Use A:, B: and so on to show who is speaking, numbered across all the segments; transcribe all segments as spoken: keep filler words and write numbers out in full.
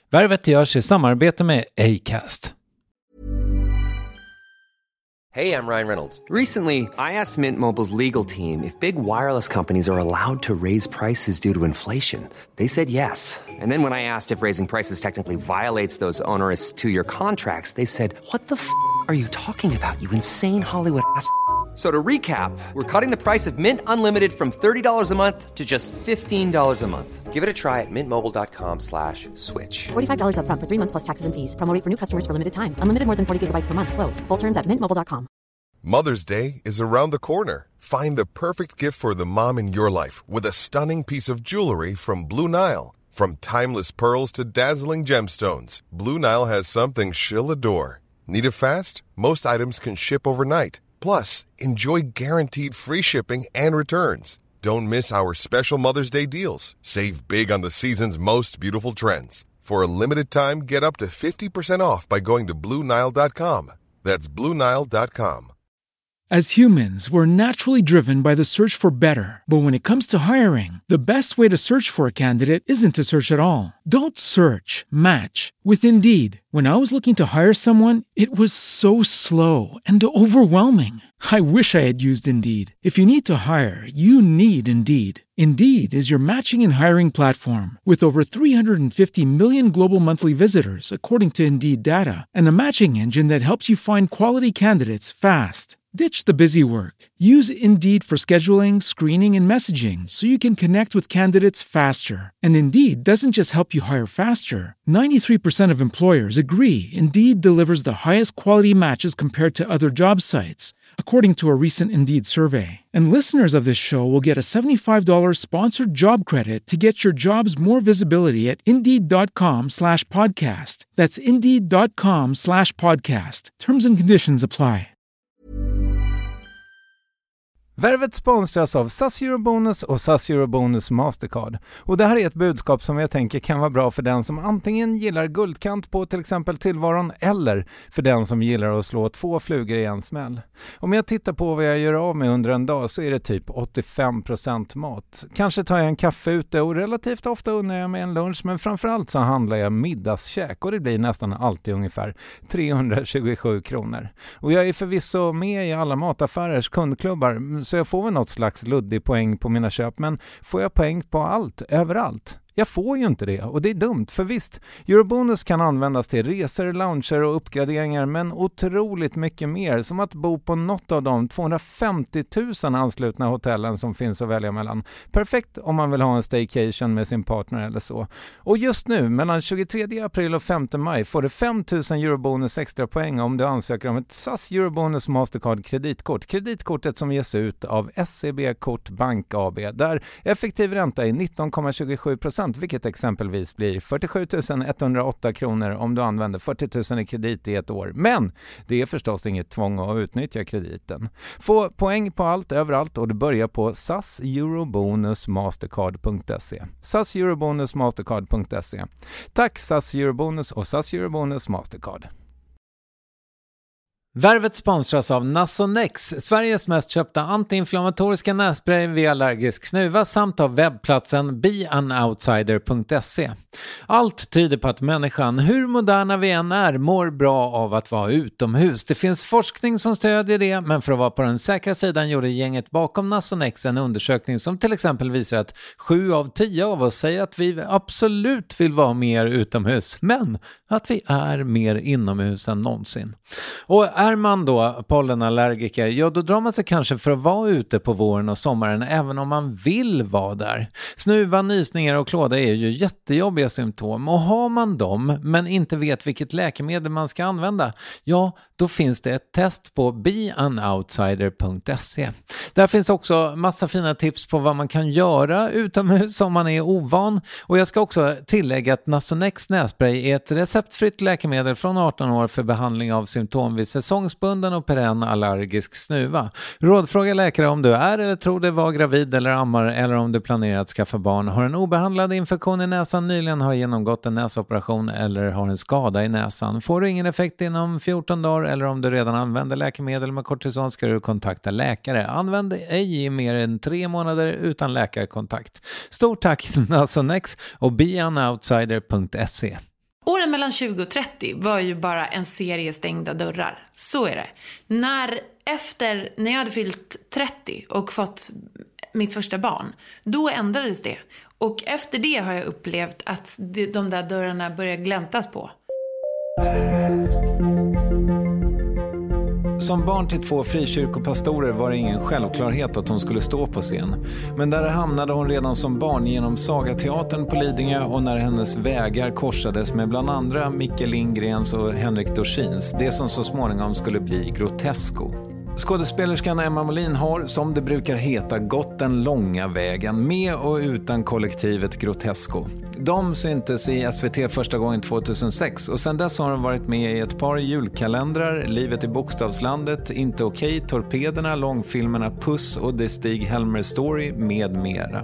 A: Värvet görs i samarbete med Acast.
B: Hey, I'm Ryan Reynolds.
C: Recently, I asked Mint Mobile's legal team if big wireless companies are allowed to raise prices due to inflation. They said yes. And then when I asked if raising prices technically violates those onerous two-year contracts, they said, "What the f*** are you talking about, you insane Hollywood ass?" So to recap, we're cutting the price of Mint Unlimited from thirty dollars a month to just fifteen dollars a month.
B: Give it a try at mintmobile.com slash switch.
D: forty-five dollars up front for three months plus taxes and fees. Promo rate for new customers for limited time. Unlimited more than forty gigabytes per month. Slows full terms at mint mobile dot com.
E: Mother's Day is around the corner. Find the perfect gift for the mom in your life with a stunning piece of jewelry from Blue Nile. From timeless pearls to dazzling gemstones, Blue Nile has something she'll adore. Need it fast? Most items can ship overnight. Plus, enjoy guaranteed free shipping and returns. Don't miss our special Mother's Day deals. Save big on the season's most beautiful trends. For a limited time, get up to fifty percent off by going to blue nile dot com. That's blue nile dot com.
F: As humans, we're naturally driven by the search for better. But when it comes to hiring, the best way to search for a candidate isn't to search at all. Don't search, match with Indeed. When I was looking to hire someone, it was so slow and overwhelming. I wish I had used Indeed. If you need to hire, you need Indeed. Indeed is your matching and hiring platform with over three hundred fifty million global monthly visitors, according to Indeed data, and a matching engine that helps you find quality candidates fast. Ditch the busy work. Use Indeed for scheduling, screening, and messaging so you can connect with candidates faster. And Indeed doesn't just help you hire faster. ninety-three percent of employers agree Indeed delivers the highest quality matches compared to other job sites, according to a recent Indeed survey. And listeners of this show will get a seventy-five dollars sponsored job credit to get your jobs more visibility at Indeed.com slash podcast. That's Indeed.com slash podcast. Terms and conditions apply.
A: Värvet sponsras av S A S Eurobonus och S A S Eurobonus Mastercard. Och det här är ett budskap som jag tänker kan vara bra för den som antingen gillar guldkant på till exempel tillvaron eller för den som gillar att slå två flugor i en smäll. Om jag tittar på vad jag gör av med under en dag så är det typ åttiofem procent mat. Kanske tar jag en kaffe ute och relativt ofta unnar jag mig en lunch, men framförallt så handlar jag middagskäk och det blir nästan alltid ungefär trehundratjugosju kronor. Och jag är förvisso med i alla mataffärers kundklubbar så jag får väl något slags luddig poäng på mina köp, men får jag poäng på allt, överallt? Jag får ju inte det och det är dumt, för visst, Eurobonus kan användas till resor, lounger och uppgraderingar, men otroligt mycket mer, som att bo på något av de tvåhundrafemtio tusen anslutna hotellen som finns att välja mellan. Perfekt om man vill ha en staycation med sin partner eller så. Och just nu, mellan tjugotredje april och femte maj, får du fem tusen Eurobonus extra poäng om du ansöker om ett S A S Eurobonus Mastercard kreditkort. Kreditkortet som ges ut av S E B Kort Bank A B, där effektiv ränta är nitton komma tjugosju procent, vilket exempelvis blir fyrtiosju tusen etthundraåtta kronor om du använder fyrtio tusen i kredit i ett år. Men det är förstås inget tvång att utnyttja krediten. Få poäng på allt överallt och du börjar på S A S Eurobonus Mastercard punkt se. S A S Eurobonus Mastercard punkt se. Tack S A S Eurobonus och S A S Eurobonus Mastercard. Värvet sponsras av Nasonex, Sveriges mest köpta antiinflammatoriska nässpray vid allergisk snuva, samt av webbplatsen be an outsider punkt se. Allt tyder på att människan, hur moderna vi än är, mår bra av att vara utomhus. Det finns forskning som stödjer det, men för att vara på den säkra sidan gjorde gänget bakom Nasonex en undersökning som till exempel visar att sju av tio av oss säger att vi absolut vill vara mer utomhus, men att vi är mer inomhus än någonsin. Och är man då pollenallergiker, ja då drar man sig kanske för att vara ute på våren och sommaren även om man vill vara där. Snuva, nysningar och klåda är ju jättejobbiga symptom, och har man dem men inte vet vilket läkemedel man ska använda, ja då finns det ett test på be an outsider punkt se. Där finns också massa fina tips på vad man kan göra utomhus om man är ovan, och jag ska också tillägga att Nasonex nässpray är ett receptfritt läkemedel från arton år för behandling av symptom vid säsongsbunden och perenn allergisk snuva. Rådfråga läkare om du är eller tror dig vara gravid eller ammar, eller om du planerar att skaffa barn, har en obehandlad infektion i näsan, nyligen har genomgått en näsoperation eller har en skada i näsan. Får du ingen effekt inom fjorton dagar eller om du redan använder läkemedel med kortison ska du kontakta läkare. Använd ej i mer än tre månader utan läkarkontakt. Stort tack Nasonex och be an outsider punkt se.
G: Åren mellan tjugo och trettio var ju bara en serie stängda dörrar. Så är det. När, efter, när jag hade fyllt trettio och fått mitt första barn, då ändrades det. Och efter det har jag upplevt att de där dörrarna börjar gläntas på.
A: Som barn till två frikyrkopastorer var det ingen självklarhet att hon skulle stå på scen. Men där hamnade hon redan som barn genom Sagateatern på Lidingö och när hennes vägar korsades med bland andra Micke Lindgrens och Henrik Dorsins, det som så småningom skulle bli Grotesco. Skådespelerskan Emma Molin har, som det brukar heta, gått den långa vägen med och utan kollektivet Grotesco. De syntes i S V T första gången tjugohundrasex och sedan dess har de varit med i ett par julkalendrar, Livet i bokstavslandet, Inte okej, Torpederna, långfilmerna Puss och The Stig Helmer Story med mera.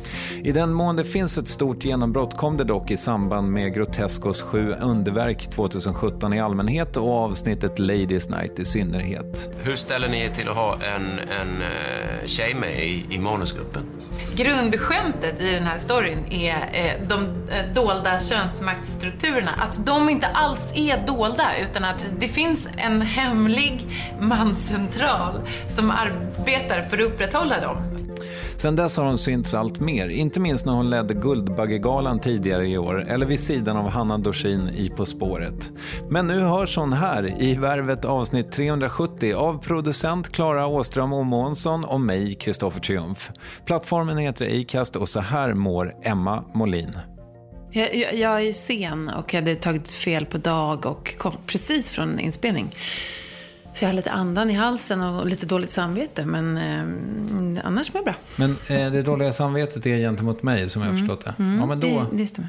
A: I den mån det finns ett stort genombrott kom det dock i samband med Grotescos sju underverk tjugosjutton i allmänhet och avsnittet Ladies Night i synnerhet.
H: Hur ställer ni er till att ha en, en uh, tjej med i, i manusgruppen?
G: Grundskämtet i den här storyn är eh, de eh, dolda könsmaktsstrukturerna. Att de inte alls är dolda utan att det finns en hemlig manscentral som arbetar för att upprätthålla dem.
A: Sen dess har hon synts allt mer, inte minst när hon ledde Guldbaggegalan tidigare i år eller vid sidan av Hanna Dorsin i På spåret. Men nu hörs hon här i Värvet avsnitt trehundrasjuttio av producent Klara Åström och Månsson och mig, Kristoffer Triumf. Plattformen heter Acast och så här mår Emma Molin.
G: Jag, jag, jag är ju sen och hade tagit fel på dag och kom precis från inspelning. Så jag har lite andan i halsen och lite dåligt samvete, men eh, annars mår jag bra.
A: Men eh, det dåliga samvetet är gentemot mig, som jag har förstått det.
G: Mm,
A: ja, men då,
G: det, det stämmer.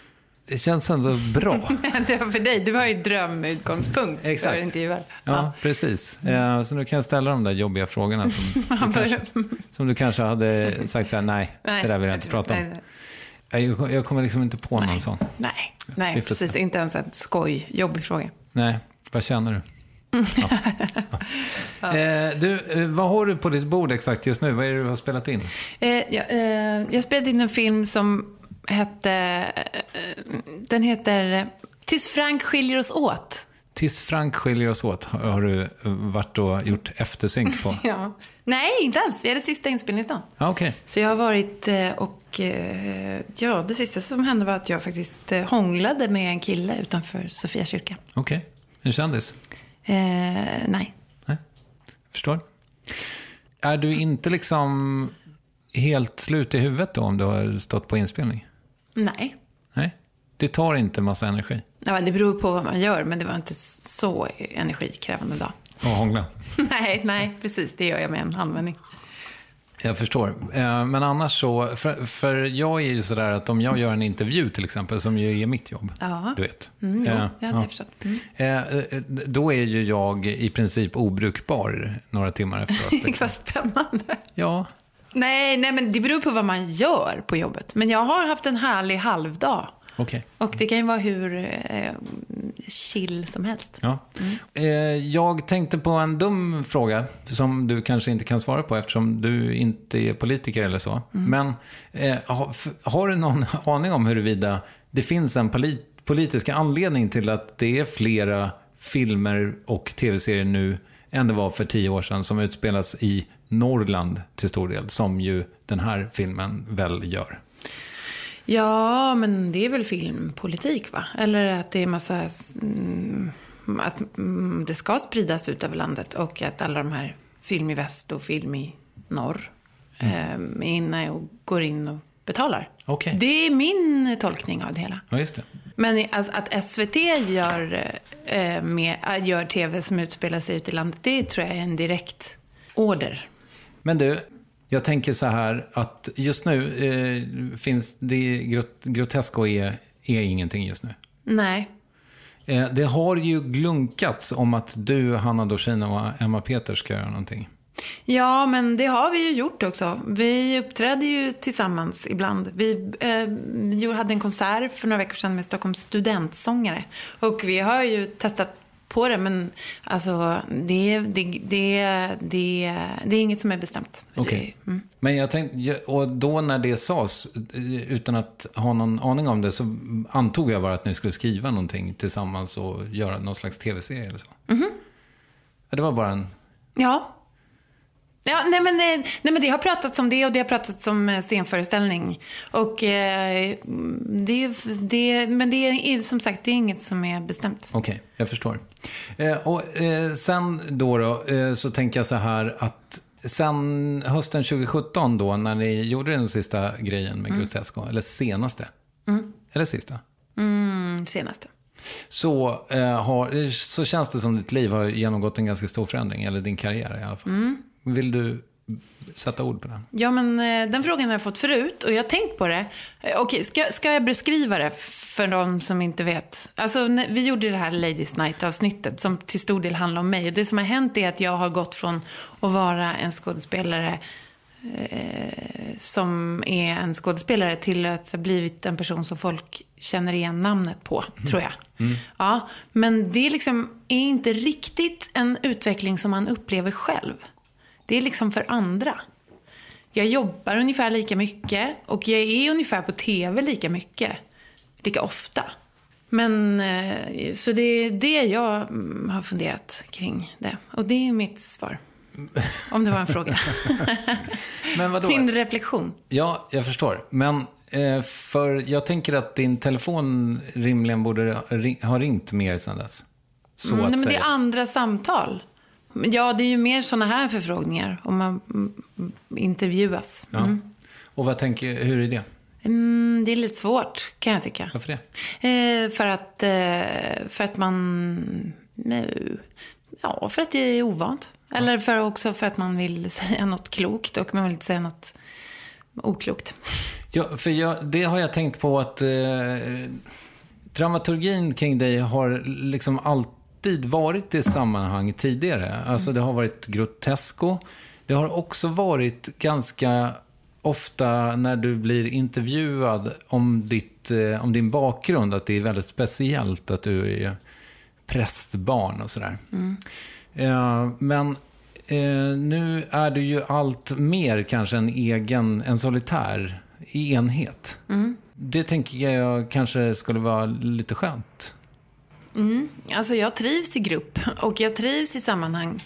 A: Det känns ändå bra.
G: Det var för dig, du har ju drömutgångspunkt för intervjuer.
A: Ja, ja, precis. Eh, så nu kan jag ställa de där jobbiga frågorna som, du, kanske, som du kanske hade sagt så här, nej, nej det där vill jag inte prata om. Nej, nej. Jag, jag kommer liksom inte på
G: nej,
A: någon sån.
G: Nej, nej precis. Se. Inte ens ett skoj, jobbig fråga.
A: Nej, vad känner du? Ja. Ja. Eh, du, vad har du på ditt bord exakt just nu? Vad är det du har spelat in?
G: Eh, ja, eh, jag spelade in en film som hette eh, den heter Tills Frank skiljer oss åt.
A: Tills Frank skiljer oss åt har du varit och gjort eftersynk på.
G: Ja. Nej, inte alls. Vi hade sista inspelningsdagen.
A: Ah, okay.
G: Så jag har varit och ja, det sista som hände var att jag faktiskt hånglade med en kille utanför Sofia kyrka.
A: Okej. Okay. En kändis?
G: Eh, nej.
A: Nej, förstår. Är du inte liksom helt slut i huvudet då om du har stått på inspelning?
G: Nej.
A: Nej, det tar inte massa energi?
G: Ja, det beror på vad man gör, men det var inte så energikrävande dag.
A: Och hångla?
G: nej, nej, precis. Det gör jag med en handvändning.
A: Jag förstår. Men annars så, för, för jag är ju sådär att om jag gör en intervju till exempel, som ju är mitt jobb,
G: ja.
A: du vet.
G: Mm, jo, det hade jag förstått.
A: Mm. Då är ju jag i princip obrukbar några timmar efteråt.
G: Vad spännande.
A: Ja.
G: Nej, nej, men det beror på vad man gör på jobbet. Men jag har haft en härlig halvdag.
A: Okay.
G: Och det kan ju vara hur eh, chill som helst.
A: Ja. Mm. Eh, jag tänkte på en dum fråga som du kanske inte kan svara på eftersom du inte är politiker eller så. Mm. Men eh, har, har du någon aning om huruvida det finns en polit, politisk anledning till att det är flera filmer och tv-serier nu än det var för tio år sedan som utspelas i Norrland till stor del, som ju den här filmen väl gör?
G: Ja, men det är väl filmpolitik, va? Eller att det är massa mm, att mm, det ska spridas ut över landet och att alla de här film i väst och film i norr mm. eh, är inne och går in och betalar.
A: Okay.
G: Det är min tolkning av det hela.
A: Ja, just det.
G: Men alltså, att S V T gör, eh, med, gör tv som utspelar sig ut i landet, det tror jag är en direkt order. Men
A: du, jag tänker så här att just nu eh, finns det grot- Grotesco är, är ingenting just nu.
G: Nej.
A: Eh, det har ju glunkats om att du, Hanna Dorsin och Emma Peters ska göra någonting.
G: Ja, men det har vi ju gjort också. Vi uppträdde ju tillsammans ibland. Vi eh, hade en konsert för några veckor sedan med Stockholms studentsångare. Och vi har ju testat på det, men alltså det, det, det, det, det är inget som är bestämt.
A: Okej. Okay. Mm. Men jag tänkte, och då när det sades, utan att ha någon aning om det, så antog jag bara att ni skulle skriva någonting tillsammans och göra någon slags tv-serie eller så.
G: Mm-hmm.
A: Det var bara en...
G: Ja. Ja, nej men, nej, men det har pratats om det och det har pratats om scenföreställning. Och eh, det, det, men det är som sagt, det är inget som är bestämt.
A: Okej, okay, jag förstår. Eh, och eh, sen då, då eh, så tänker jag så här att sen hösten tjugo sjutton då, när ni gjorde den sista grejen med mm. Grotesco, eller senaste, mm. eller sista?
G: Mm, senaste.
A: Så, eh, har, så känns det som ditt liv har genomgått en ganska stor förändring, eller din karriär i alla fall. Mm. Vill du sätta ord på den?
G: Ja, men eh, den frågan har jag fått förut och jag har tänkt på det. Eh, Okej, ska, ska jag beskriva det för de som inte vet? Alltså, när, vi gjorde det här Ladies Night-avsnittet som till stor del handlar om mig. Och det som har hänt är att jag har gått från att vara en skådespelare eh, som är en skådespelare till att ha blivit en person som folk känner igen namnet på, mm. tror jag. Mm. Ja, men det liksom är inte riktigt en utveckling som man upplever själv. Det är liksom för andra. Jag jobbar ungefär lika mycket och jag är ungefär på tv lika mycket. Lika ofta. Men så det är det jag har funderat kring det. Och det är mitt svar. Om det var en fråga.
A: Men vadå?
G: Min reflektion.
A: Ja, jag förstår. Men eh, för jag tänker att din telefon rimligen borde ha ringt mer sedan dess. Så
G: mm,
A: att
G: nej, men
A: säga.
G: det är andra samtal. Ja, det är ju mer såna här förfrågningar om man intervjuas. Mm.
A: Ja. Och vad tänker, hur är det?
G: Mm, det är lite svårt, kan jag tycka.
A: Varför det?
G: Eh, för, att, eh, för att man... Nej, ja, för att det är ovant. Ja. Eller för också för att man vill säga något klokt och man vill inte säga något oklokt.
A: Ja, för jag, det har jag tänkt på att eh, dramaturgin kring dig har liksom alltid varit i sammanhang tidigare. Alltså det har varit Grotesco. Det har också varit ganska ofta när du blir intervjuad om, ditt, om din bakgrund, att det är väldigt speciellt att du är prästbarn och sådär. Mm. Eh, men eh, nu är du ju allt mer kanske en egen, en solitär enhet. Mm. Det tänker jag kanske skulle vara lite skönt.
G: Mm. Alltså jag trivs i grupp och jag trivs i sammanhang.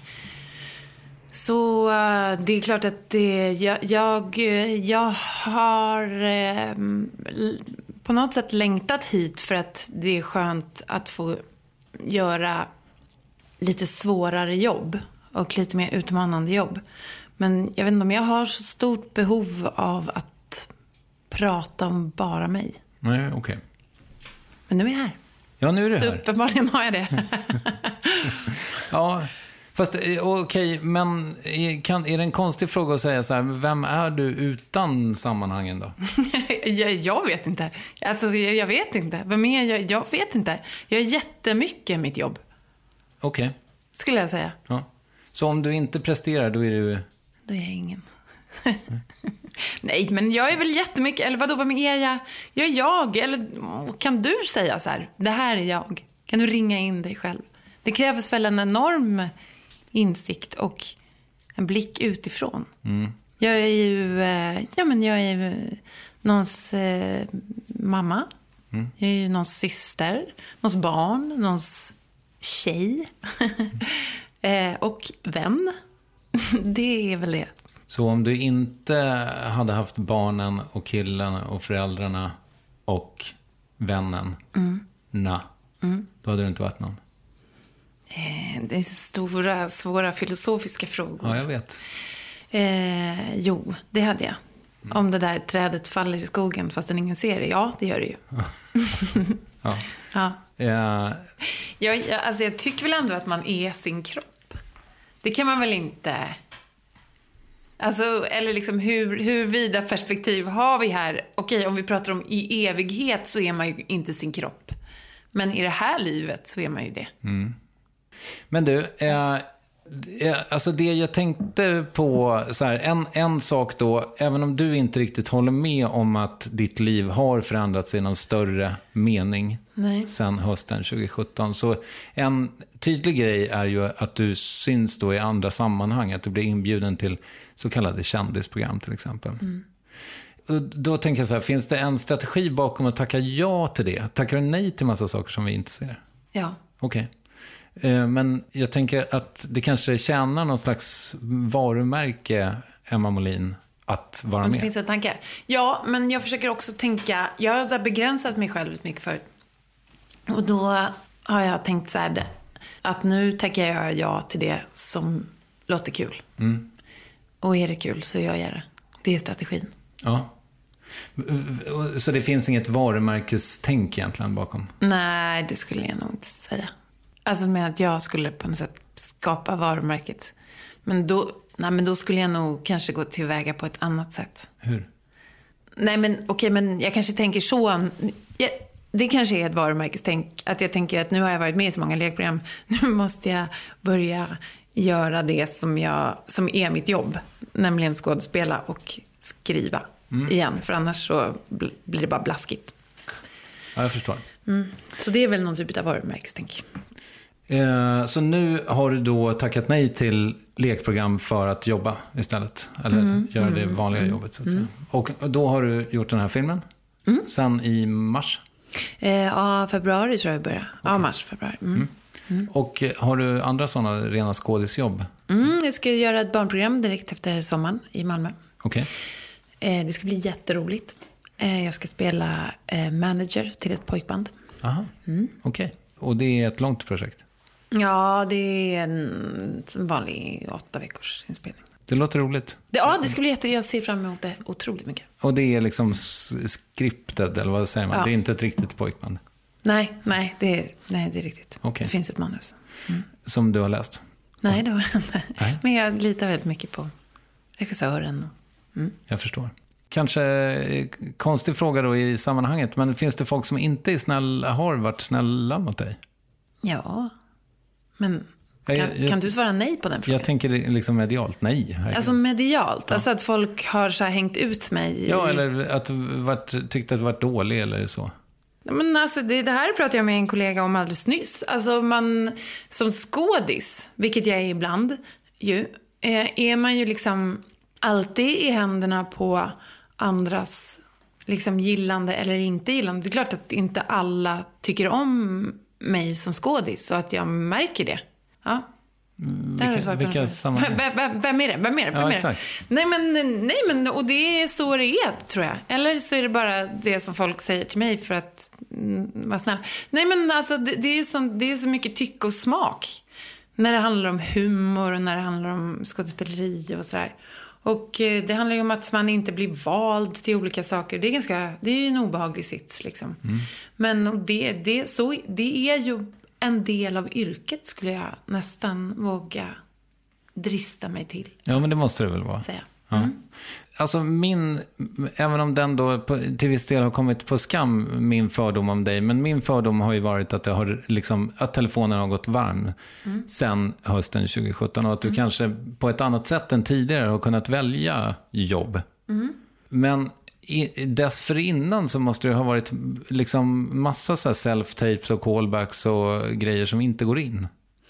G: Så uh, det är klart att det, jag, jag, jag har eh, på något sätt längtat hit för att det är skönt att få göra lite svårare jobb och lite mer utmanande jobb. Men jag vet inte om jag har så stort behov av att prata om bara mig.
A: Nej, okej. Okay.
G: Men nu är jag här.
A: Ja, nu är det
G: så
A: här.
G: Så uppenbarligen har jag det.
A: Ja, fast okej, okay, men kan, är det en konstig fråga att säga så här, vem är du utan sammanhangen då?
G: jag, jag vet inte. Alltså, jag, jag vet inte. Vem är jag? Jag vet inte. Jag är jättemycket mitt jobb.
A: Okej. Okay.
G: Skulle jag säga.
A: Ja. Så om du inte presterar, då är du...
G: Då är jag ingen. Nej, men jag är väl jättemycket. Eller vadå, vem är jag? Jag är jag. Eller kan du säga så här, det här är jag. Kan du ringa in dig själv? Det krävs väl en enorm insikt och en blick utifrån. Mm. Jag är ju, ja men jag är ju någons eh, mamma. Mm. Jag är ju någons syster, någons barn, någons tjej. eh, och vän. Det är väl det.
A: Så om du inte hade haft barnen och killen och föräldrarna och vännen, mm. na, mm. då hade du inte varit någon?
G: Eh, det är stora, svåra filosofiska frågor.
A: Ja, jag vet.
G: Eh, jo, det hade jag. Mm. Om det där trädet faller i skogen fast den ingen ser det. Ja, det gör det ju.
A: ja.
G: ja.
A: Ja.
G: Jag, jag, alltså jag tycker väl ändå att man är sin kropp. Det kan man väl inte... Alltså, eller liksom hur, hur vida perspektiv har vi här? Okej, om vi pratar om i evighet så är man ju inte sin kropp. Men i det här livet så är man ju det.
A: Mm. Men du, eh, Alltså det jag tänkte på så här, en, en sak då, även om du inte riktigt håller med om att ditt liv har förändrats i någon större mening
G: Nej.
A: sedan hösten tjugo sjutton, så en tydlig grej är ju att du syns då i andra sammanhang, att du blir inbjuden till så kallade kändisprogram till exempel.
G: Mm.
A: Och då tänker jag så här, finns det en strategi bakom att tacka ja till det? Tackar du nej till massa saker som vi inte ser?
G: Ja.
A: Okej. Okay. Men jag tänker att det kanske tjänar någon slags varumärke, Emma Molin, att vara med.
G: Det finns en tanke. Ja, men jag försöker också tänka, jag har så här begränsat mig själv lite mycket förut. Och då har jag tänkt så här, att nu tackar jag ja till det som låter kul.
A: Mm.
G: Och är det kul så gör jag det. Det är strategin.
A: Ja. Så det finns inget varumärkestänk egentligen bakom?
G: Nej, det skulle jag nog inte säga. Alltså med att jag skulle på något sätt skapa varumärket. Men då, nej, men då skulle jag nog kanske gå tillväga på ett annat sätt.
A: Hur?
G: Nej, men okej, okay, men jag kanske tänker så. Jag, det kanske är ett varumärkestänk. Att jag tänker att nu har jag varit med i så många lekprogram. Nu måste jag börja göra det som, jag, som är mitt jobb. Nämligen skådespela och skriva mm. igen. För annars så blir det bara blaskigt.
A: Ja, jag förstår.
G: Mm. Så det är väl någon typ av varumärkestänk.
A: Eh, så nu har du då tackat nej till lekprogram för att jobba istället. Eller
G: mm.
A: göra det vanliga mm. jobbet så att säga. Mm. Och då har du gjort den här filmen. Mm. Sen i mars?
G: Eh, ja, februari tror jag vi börjar. Okay. Ja, mars, februari. Mm.
A: Mm. Mm. Och har du andra sådana rena skådisjobb?
G: Mm, jag ska göra ett barnprogram direkt efter sommaren i Malmö.
A: Okej.
G: Okay. Eh, det ska bli jätteroligt. Eh, jag ska spela eh, manager till ett pojkband.
A: Aha, mm. okej. Okay. Och det är ett långt projekt?
G: Ja, det är en vanlig åtta veckors inspelning.
A: Det låter roligt.
G: Det, ja, det ska bli jätte... Jag ser fram emot det otroligt mycket.
A: Och det är liksom skripted, eller vad säger man? Ja. Det är inte ett riktigt pojkband?
G: Nej, nej, det är, nej, det är riktigt.
A: Okay.
G: Det finns ett manus. Mm.
A: Som du har läst?
G: Nej, det var inte. Nej. Men jag litar väldigt mycket på regissören. Mm.
A: Jag förstår. Kanske konstig fråga då i sammanhanget, men finns det folk som inte är snälla, har varit snälla mot dig?
G: Ja, men kan,
A: jag, jag,
G: kan du svara nej på den frågan?
A: Jag tänker liksom medialt, nej. Herregud.
G: Alltså medialt,
A: ja.
G: Alltså att folk har så här hängt ut mig.
A: Ja,
G: i...
A: eller att du varit, tyckte att du varit dålig eller så.
G: Men alltså det, det här pratade jag med en kollega om alldeles nyss. Alltså man, som skådis, vilket jag är ibland ju, är man ju liksom alltid i händerna på andras liksom gillande eller inte gillande. Det är klart att inte alla tycker om mig som skådis, så att jag märker det. Ja.
A: Vilka, vilka sammanhang?
G: Vem, vem är det? Vem är det? Vem
A: ja,
G: är
A: exakt.
G: det? Nej, men, nej, men och det är så det är, tror jag. Eller så är det bara det som folk säger till mig för att mm, vara snäll. Nej, men alltså det, det, är som, det är så mycket tycke och smak när det handlar om humor och när det handlar om skådespeleri och sådär. Och eh, det handlar ju om att man inte blir vald till olika saker. Det är ganska, det är ju en obehaglig sits liksom. Mm. Men det, det, så, det är ju en del av yrket, skulle jag nästan våga drista mig till.
A: Ja, men det måste det väl vara.
G: Säga.
A: Ja.
G: Mm.
A: Alltså min, även om den då på, till viss del har kommit på skam, min fördom om dig, men min fördom har ju varit att det har liksom, att telefonen har gått varm mm. sen hösten tjugo sjutton och att du mm. kanske på ett annat sätt än tidigare har kunnat välja jobb. Mm. Men i, dessförinnan så måste det ha varit liksom massa så här self-tapes och callbacks och grejer som inte går in.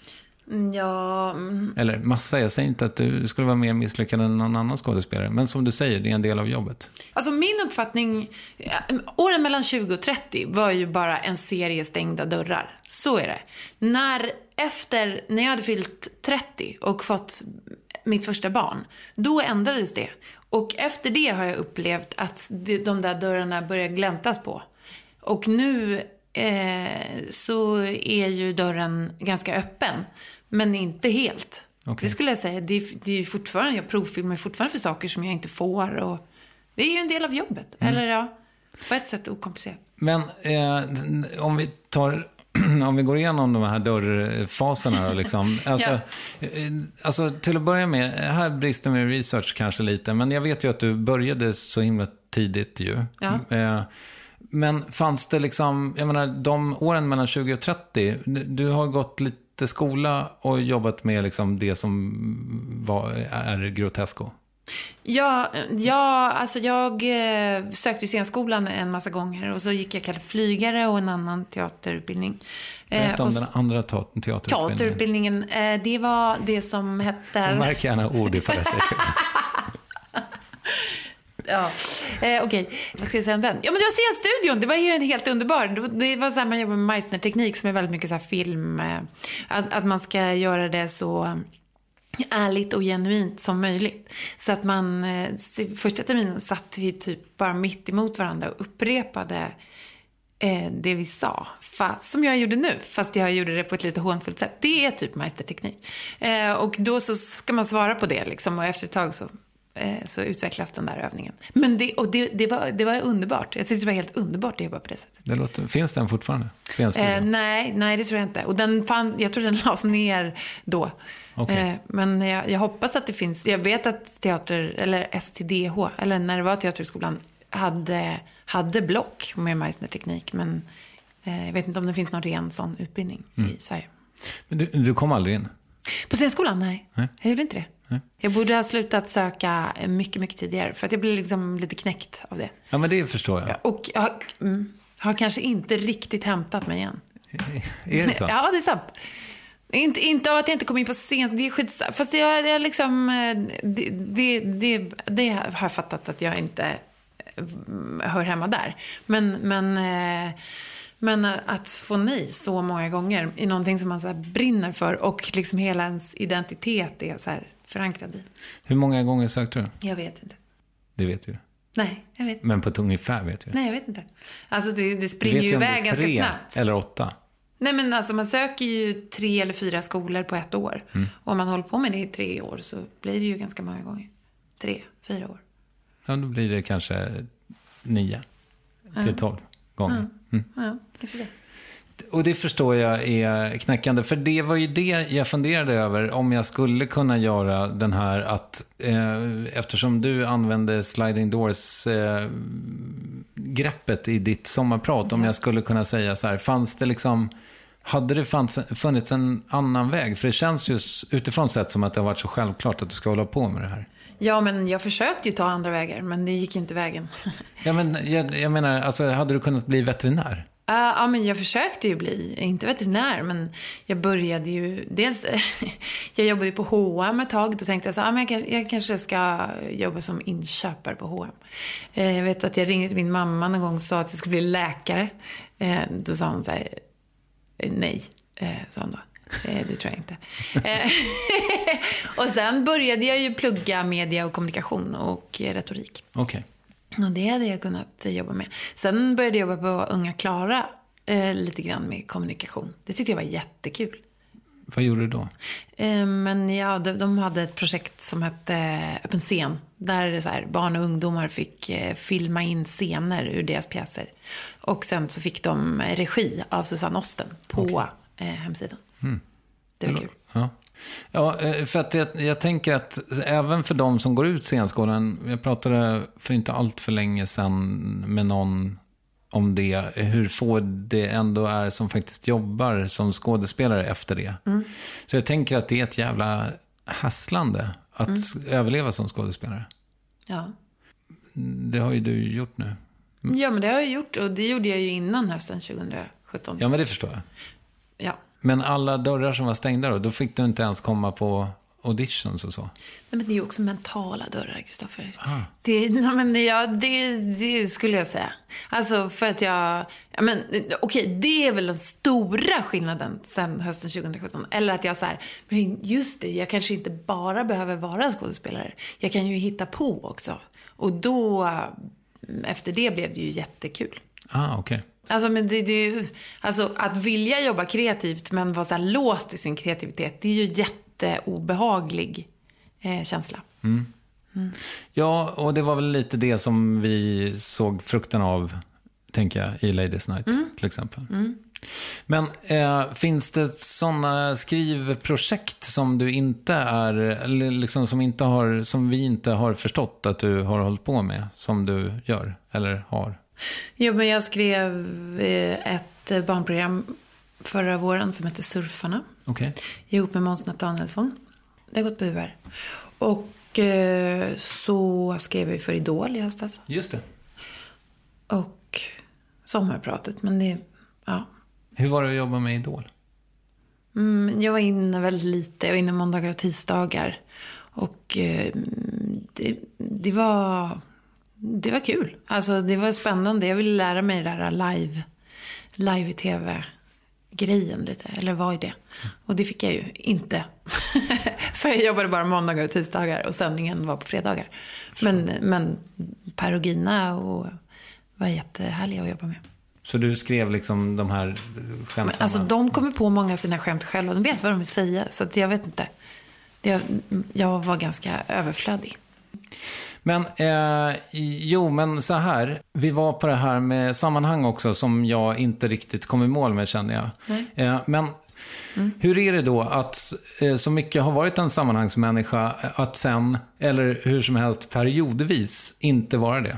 G: Ja. Mm.
A: Eller massa, jag säger inte att du skulle vara mer misslyckad än någon annan skådespelare, men som du säger, det är en del av jobbet.
G: Alltså min uppfattning, åren mellan tjugo och trettio var ju bara en serie stängda dörrar. Så är det. När, efter, när jag hade fyllt trettio och fått mitt första barn, då ändrades det. Och efter det har jag upplevt att de där dörrarna börjar gläntas på. Och nu eh, så är ju dörren ganska öppen. Men inte helt. Okay. Det skulle jag säga. Det är, det är fortfarande, jag provfilmar fortfarande för saker som jag inte får. Och det är ju en del av jobbet. Mm. Eller ja, på ett sätt okomplicerat.
A: Men eh, om vi tar... Om vi går igenom de här dörrfaserna då, liksom. Alltså, ja. alltså till att börja med, här brister med research kanske lite, men jag vet ju att du började så himla tidigt ju.
G: Ja.
A: Eh, men fanns det liksom, jag menar, de åren mellan tjugo och trettio, du har gått lite bytt skola och jobbat med liksom det som var, är grotesko?
G: Ja, ja, alltså jag eh, sökte scenskolan en massa gånger och så gick jag kallade flygare och en annan teaterutbildning.
A: Vet
G: eh,
A: om
G: och
A: den andra ta- teaterutbildningen?
G: Teaterutbildningen, eh, det var det som hette...
A: Märk gärna ord i förresten.
G: Ja, eh, okej. Okay. Vad ska jag säga om den? Ja, men det var scenstudion. Det var ju en helt underbar. Det var så här, man jobbar med Meissner-teknik som är väldigt mycket så här film. Eh, att, att man ska göra det så ärligt och genuint som möjligt. Så att man, eh, första terminen satt vi typ bara mitt emot varandra och upprepade eh, det vi sa. Fast, som jag gjorde nu, fast jag gjorde det på ett lite hånfullt sätt. Det är typ Meissner-teknik. Eh, och då så ska man svara på det liksom, och efter ett tag så så utvecklas den där övningen. Men det, och det, det, var, det var underbart. Jag tyckte det var helt underbart att jobba på det sättet.
A: Det låter, finns den fortfarande?
G: Eh, nej, nej, det tror jag inte. Och den fann, jag tror den lades ner då.
A: Okay.
G: Eh, men jag, jag hoppas att det finns. Jag vet att teater, eller S T D H, eller när det var Teaterskolan, hade, hade block med Meissner-teknik. Men eh, jag vet inte om det finns någon ren sån utbildning mm. i Sverige.
A: Men du, du kom aldrig in?
G: På scenskolan? Nej. nej. Jag gjorde inte det. Jag borde ha slutat söka mycket, mycket tidigare. För att jag blev liksom lite knäckt av det.
A: Ja, men det förstår jag.
G: Och jag har, mm, har kanske inte riktigt hämtat mig igen.
A: Är det så?
G: Ja, det är sant. Inte, inte av att jag inte kom in på scen. Det är skits. Fast jag, jag liksom... Det, det, det, det har jag fattat att jag inte hör hemma där. Men... men Men att få nej så många gånger i någonting som man så här brinner för och liksom hela ens identitet är så här förankrad i.
A: Hur många gånger sökte du?
G: Jag vet inte.
A: Det vet du?
G: Nej, jag vet inte.
A: Men på ett ungefär vet du?
G: Nej, jag vet inte. Alltså det, det springer ju iväg ganska
A: tre
G: snabbt.
A: Eller åtta?
G: Nej, men alltså man söker ju tre eller fyra skolor på ett år. Mm. Och om man håller på med det i tre år så blir det ju ganska många gånger. Tre, fyra år.
A: Ja, då blir det kanske nio till mm. tolv gånger.
G: Mm. Mm. Ja, kanske det.
A: Och det förstår jag är knäckande. För det var ju det jag funderade över. Om jag skulle kunna göra den här att eh, eftersom du använde sliding doors eh, greppet i ditt sommarprat. Mm. Om jag skulle kunna säga så här. Fanns det liksom... Hade det fanns, funnits en annan väg? För det känns ju utifrån sett som att det har varit så självklart att du ska hålla på med det här.
G: Ja, men jag försökte ju ta andra vägar, men det gick inte vägen.
A: Ja, men jag, jag menar, alltså, hade du kunnat bli veterinär?
G: Uh, ja, men jag försökte ju bli, inte veterinär, men jag började ju, dels, jag jobbade ju på H och M ett tag, då tänkte jag så, ja, men jag, jag kanske ska jobba som inköpare på H och M. Uh, jag vet att jag ringde till min mamma någon gång och sa att jag skulle bli läkare. Uh, då sa hon så här, nej, uh, sa hon då. Det tror jag inte. Och sen började jag ju plugga media och kommunikation och retorik.
A: Okej.
G: Okay. Och det hade jag kunnat jobba med. Sen började jag jobba på Unga Klara eh, lite grann med kommunikation. Det tyckte jag var jättekul.
A: Vad gjorde du då?
G: Eh, men ja, de, de hade ett projekt som hette Öppen scen. Där så här, barn och ungdomar fick eh, filma in scener ur deras pjäser. Och sen så fick de regi av Susanne Osten på okay. eh, hemsidan. Mm. Det var kul.
A: Ja. Ja, för att jag, jag tänker att även för de som går ut scenskolan, jag pratade för inte allt för länge sedan med någon om det, hur få det ändå är som faktiskt jobbar som skådespelare efter det. Mm. Så jag tänker att det är ett jävla hasslande att mm. överleva som skådespelare.
G: Ja.
A: Det har ju du gjort nu.
G: Mm. Ja, men det har jag gjort, och det gjorde jag ju innan hösten tjugosjutton.
A: Ja, men det förstår jag.
G: Ja.
A: Men alla dörrar som var stängda då, då fick du inte ens komma på auditions och så?
G: Nej, men det är ju också mentala dörrar, Kristoffer. Ah. Det, men ja, det, det skulle jag säga. Alltså för att jag... Ja, men, okej, det är väl den stora skillnaden sen hösten tjugosjutton. Eller att jag så här, men just det, jag kanske inte bara behöver vara skådespelare. Jag kan ju hitta på också. Och då, efter det blev det ju jättekul.
A: Ah, okej. Okay.
G: Alltså, men det, det är ju, alltså att vilja jobba kreativt men vara så här låst i sin kreativitet, det är ju jätteobehaglig eh, känsla.
A: Mm. Mm. Ja, och det var väl lite det som vi såg frukten av, tänker jag, i Ladies Night mm. till exempel. Mm. Men eh, finns det sådana skrivprojekt som du inte är, eller liksom som inte har, som vi inte har förstått att du har hållit på med, som du gör eller har?
G: Jo, men jag skrev ett barnprogram förra våren som heter Surfarna.
A: Okej. Okay.
G: Ihop med Måns Nathanaelsson. Det har gått på U R. Och eh, så skrev vi för Idol i höstas.
A: Just det.
G: Och sommarpratet, men det, ja.
A: Hur var det att jobba med Idol?
G: Mm, jag var inne väldigt lite. Jag var inne måndagar och tisdagar. Och eh, det, det var det var kul. Alltså det var spännande. Jag ville lära mig det där live live i tv-grejen lite. Eller vad är det? Och det fick jag ju inte. För jag jobbade bara måndagar och tisdagar. Och sändningen var på fredagar. Men, men Per och Gina och var jättehärliga att jobba med.
A: Så du skrev liksom de här skämtarna?
G: Alltså de kommer på många av sina skämt själva. De vet vad de vill säga. Så att jag vet inte. Det, jag var ganska överflödig.
A: Men, eh, jo men så här. Vi var på det här med sammanhang också som jag inte riktigt kom i mål med, känner jag. Eh, men mm. hur är det då att eh, så mycket har varit en sammanhangsmänniska att sen, eller hur som helst periodvis, inte vara det?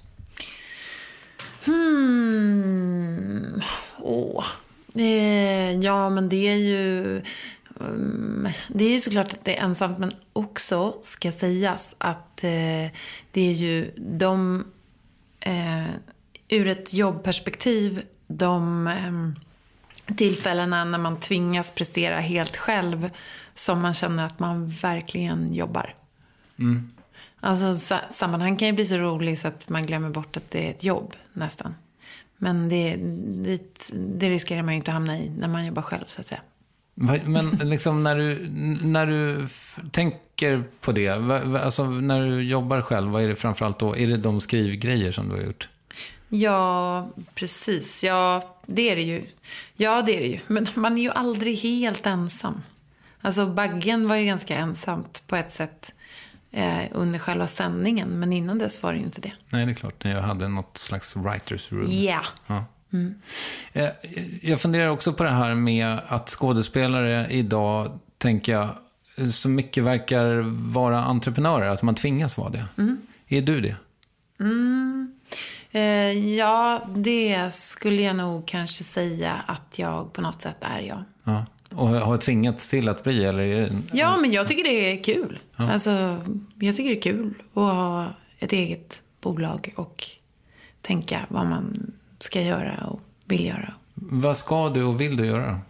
G: Hmm. Åh. Eh, ja, men det är ju... Um, det är ju såklart att det är ensamt, men också ska sägas att eh, det är ju de eh, ur ett jobbperspektiv de eh, tillfällena när man tvingas prestera helt själv som man känner att man verkligen jobbar.
A: Mm.
G: Alltså sa- sammanhang kan ju bli så roligt så att man glömmer bort att det är ett jobb nästan. Men det, det, det riskerar man ju inte att hamna i när man jobbar själv, så att säga.
A: Men liksom när du, när du f- tänker på det, alltså när du jobbar själv, vad är det framförallt då? Är det de skrivgrejer som du har gjort?
G: Ja, precis. Ja, det är det ju. Ja, det är det ju. Men man är ju aldrig helt ensam. Alltså Baggen var ju ganska ensamt på ett sätt eh, under själva sändningen. Men innan dess var det ju inte det.
A: Nej, det är klart. Jag hade något slags writers room.
G: Yeah.
A: Ja. Mm. Jag funderar också på det här med att skådespelare idag, tänker jag, så mycket verkar vara entreprenörer, att man tvingas vara det. Mm. Är du det?
G: Mm. Eh, ja, det skulle jag nog kanske säga att jag på något sätt är, ja.
A: Ja. Och har tvingats till att bli, eller är det...
G: Ja, men jag tycker det är kul.
A: Ja.
G: Alltså, jag tycker det är kul att ha ett eget bolag och tänka vad man ska göra och vill göra.
A: Vad ska du och vill du göra?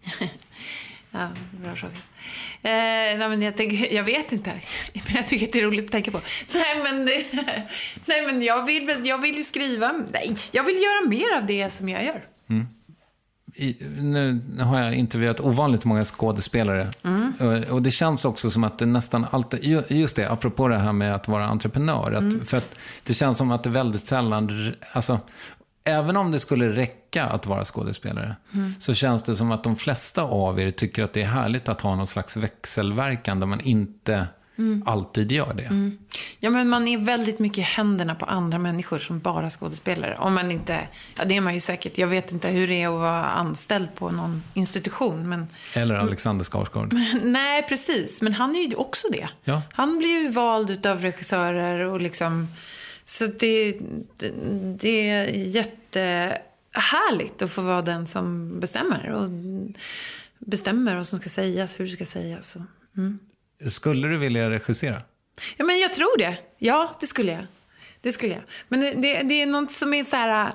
G: Ja, bra fråga. Eh, nej, men jag, tänker, jag vet inte. Men jag tycker att det är roligt att tänka på. Nej, men, nej, men jag, vill, jag vill ju skriva. Nej, jag vill göra mer av det som jag gör.
A: Mm. I, nu har jag intervjuat ovanligt många skådespelare. Mm. Och, och det känns också som att det nästan alltid, just det, apropå det här med att vara entreprenör. Att, mm. För att det känns som att det väldigt sällan, alltså... Även om det skulle räcka att vara skådespelare mm. så känns det som att de flesta av er tycker att det är härligt att ha någon slags växelverkan där man inte mm. alltid gör det. Mm.
G: Ja, men man är väldigt mycket händerna på andra människor som bara skådespelare. Om man inte, ja det är man ju säkert. Jag vet inte hur det är att vara anställd på någon institution. Men,
A: eller Alexander Skarsgård.
G: Nej, precis. Men han är ju också det.
A: Ja.
G: Han blir ju vald av regissörer och liksom... Så det, det, det är jättehärligt att få vara den som bestämmer. Och bestämmer vad som ska sägas, hur det ska sägas. Mm.
A: Skulle du vilja regissera?
G: Ja, men jag tror det. Ja, det skulle jag. Det skulle jag. Men det, det, det är något som är så här...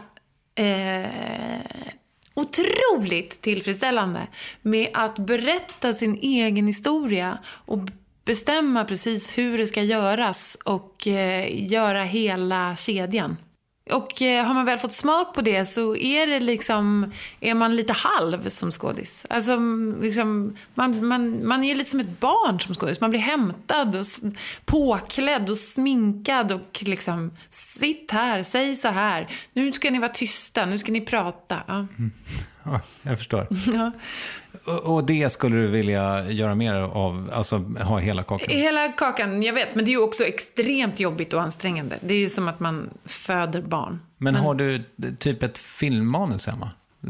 G: Eh, otroligt tillfredsställande med att berätta sin egen historia och bestämma precis hur det ska göras och eh, göra hela kedjan. Och eh, har man väl fått smak på det så är det liksom, är man lite halv som skådis. Alltså liksom, man, man, man är lite som ett barn som skådis. Man blir hämtad och påklädd och sminkad och liksom, sitt här, säg så här. Nu ska ni vara tysta, nu ska ni prata. Ja,
A: mm. Ja, jag förstår.
G: Ja.
A: Och det skulle du vilja göra mer av, alltså ha hela kakan?
G: Hela kakan, jag vet, men det är ju också extremt jobbigt och ansträngande. Det är ju som att man föder barn.
A: Men, men... har du typ ett filmmanus hemma?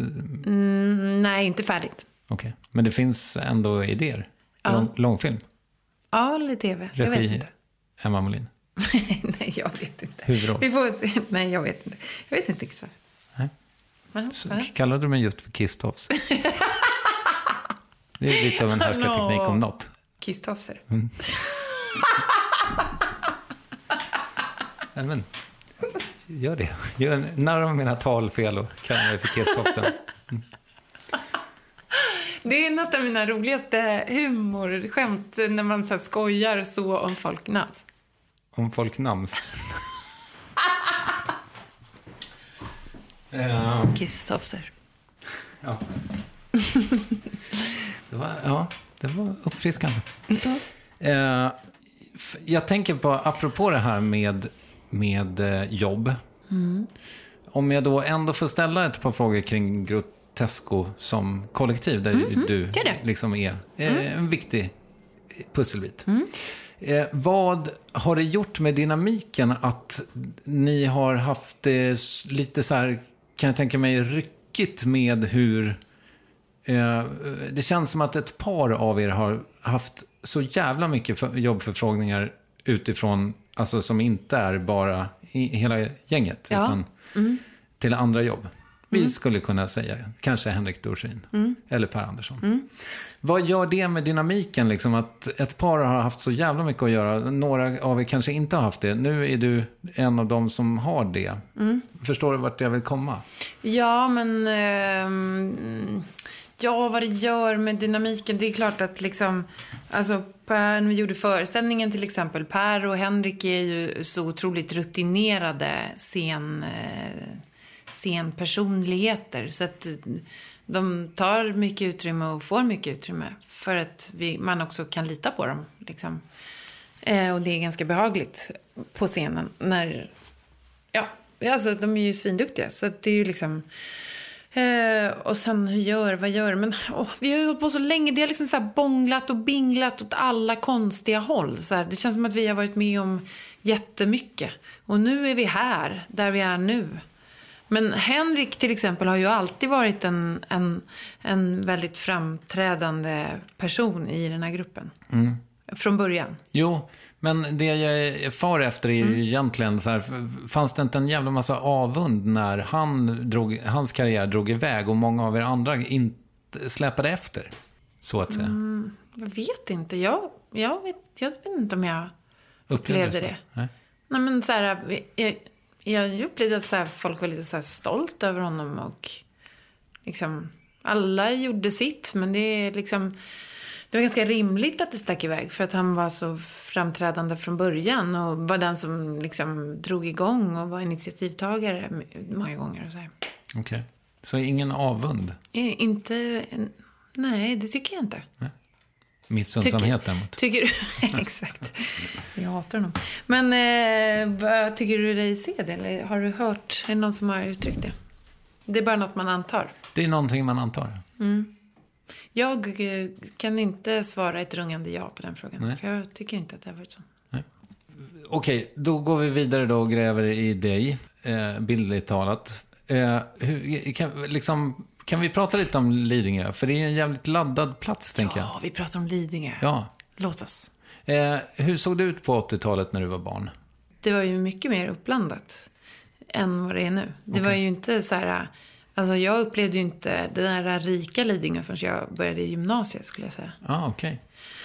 G: Mm, nej, inte färdigt.
A: Okej, okay. Men det finns ändå idéer?
G: Ja.
A: Lång, långfilm?
G: Ja, eller tv.
A: Regi,
G: jag vet inte.
A: Emma Molin?
G: Nej, jag vet inte.
A: Huvudroll?
G: Vi får se. Nej, jag vet inte. Jag vet inte exakt.
A: Nej.
G: Ja,
A: Så
G: ja.
A: kallar du mig just för kisstofs? Det är lite av en härskarteknik om något.
G: Kisstofser.
A: Mm. Nej, men gör det. Gör när de mina talfel och kallar mig för kisstofsen. Mm.
G: Det är nästan mina roligaste humorskämt när man så här skojar så om folk namn.
A: Om folk namns. uh,
G: Kisstofser.
A: Ja. Det var, ja, det var uppfriskande. Uh, f- jag tänker på, apropå det här med, med uh, jobb.
G: Mm.
A: Om jag då ändå får ställa ett par frågor kring Grotesco som kollektiv, där
G: Mm-hmm.
A: du
G: Gör det.
A: liksom är eh,
G: Mm.
A: en viktig pusselbit.
G: Mm.
A: Eh, vad har det gjort med dynamiken att ni har haft det s- lite så här, kan jag tänka mig, ryckigt med hur... Eh, det känns som att ett par av er har haft så jävla mycket för, jobbförfrågningar utifrån, alltså som inte är bara i hela gänget,
G: Ja.
A: utan
G: Mm.
A: till andra jobb. Vi
G: Mm.
A: skulle kunna säga, kanske Henrik Dorsin
G: Mm.
A: eller Per Andersson.
G: Mm.
A: Vad gör det med dynamiken, liksom, att ett par har haft så jävla mycket att göra? Några av er kanske inte har haft det. Nu är du en av dem som har det.
G: Mm.
A: Förstår du vart jag vill komma?
G: Ja, men... ehm, ja, vad det gör med dynamiken. Det är klart att liksom... Alltså, Per, när vi gjorde föreställningen till exempel. Per och Henrik är ju så otroligt rutinerade scen, eh, scenpersonligheter. Så att de tar mycket utrymme och får mycket utrymme. För att vi, man också kan lita på dem. Liksom. Eh, och det är ganska behagligt på scenen. När... Ja, alltså de är ju svinduktiga. Så att det är ju liksom... Eh, och sen hur gör, vad gör men oh, vi har ju hållit på så länge, det har liksom så här bånglat och binglat åt alla konstiga håll så här. Det känns som att vi har varit med om jättemycket och nu är vi här, där vi är nu. Men Henrik till exempel har ju alltid varit en, en, en väldigt framträdande person i den här gruppen.
A: Mm.
G: Från början.
A: Jo, men det jag far efter är ju
G: Mm.
A: egentligen så här, fanns det inte en jävla massa avund när han drog, hans karriär drog iväg och många av er andra inte släpade efter, så att säga?
G: Mm, jag vet inte, jag, jag, vet, jag vet inte om jag upplevde det.
A: Nej.
G: Nej, men så här, jag, jag upplevde att så här, folk var lite så här stolt över honom och liksom, alla gjorde sitt, men det är liksom, det var ganska rimligt att det stack iväg för att han var så framträdande från början och var den som liksom drog igång och var initiativtagare många gånger och så här.
A: Okej. Okay. Så ingen avund?
G: Eh, inte, nej, det tycker jag inte.
A: Nej. Missunnsamhet däremot.
G: Tycker du? Exakt. Jag hatar honom. Men eh, vad tycker du dig se det? Eller har du hört, är det någon som har uttryckt det? Det är bara något man antar.
A: Det är någonting man antar.
G: Mm. Jag eh, kan inte svara ett rungande ja på den frågan.
A: Nej.
G: För jag tycker inte att det har varit så.
A: Nej. Okej, då går vi vidare då och gräver i dig, eh, bildligt talat. Eh, hur, kan, liksom, kan vi prata lite om Lidingö? För det är en jävligt laddad plats, tänker jag.
G: Ja, vi pratar om Lidingö.
A: Ja.
G: Låt oss.
A: Eh, hur såg det ut på åttiotalet när du var barn?
G: Det var ju mycket mer uppblandat än vad det är nu. Det
A: Okej.
G: var ju inte så här... Alltså jag upplevde ju inte det där rika Lidingö förrän jag började i gymnasiet, skulle jag säga.
A: Ja, ah, okej. Okay.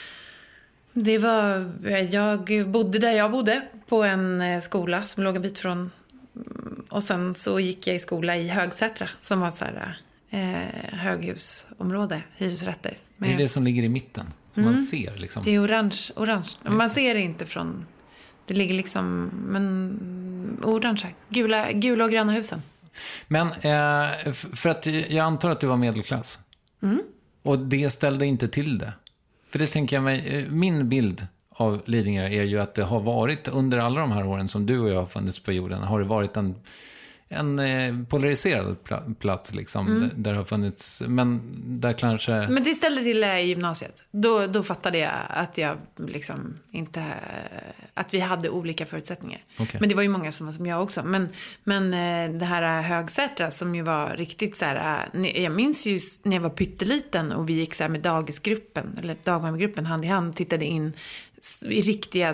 G: Det var... Jag bodde där jag bodde, på en skola som låg en bit från... Och sen så gick jag i skola i Högsätra, som var så här eh, höghusområde, hyresrätter.
A: Det är det som ligger i mitten. Som
G: Mm.
A: man ser liksom.
G: Det är orange. orange. Man ser det inte från... Det ligger liksom... Men orange. Gula, gula och gröna husen.
A: Men eh, för att jag antar att du var medelklass.
G: Mm.
A: Och det ställde inte till det. För det tänker jag mig, min bild av Lidingö är ju att det har varit under alla de här åren som du och jag har funnits på jorden, har det varit en, en eh, polariserad plats liksom,
G: Mm.
A: där, där har funnits, men där kanske...
G: Men det ställde till i gymnasiet. Då, då fattade jag att jag liksom inte... Att vi hade olika förutsättningar.
A: Okay.
G: Men det var ju många som var som jag också. Men, men det här Högsätra som ju var riktigt så här... Jag minns ju när jag var pytteliten och vi gick så här med dagisgruppen, eller dagmammegruppen hand i hand, tittade in i riktiga så här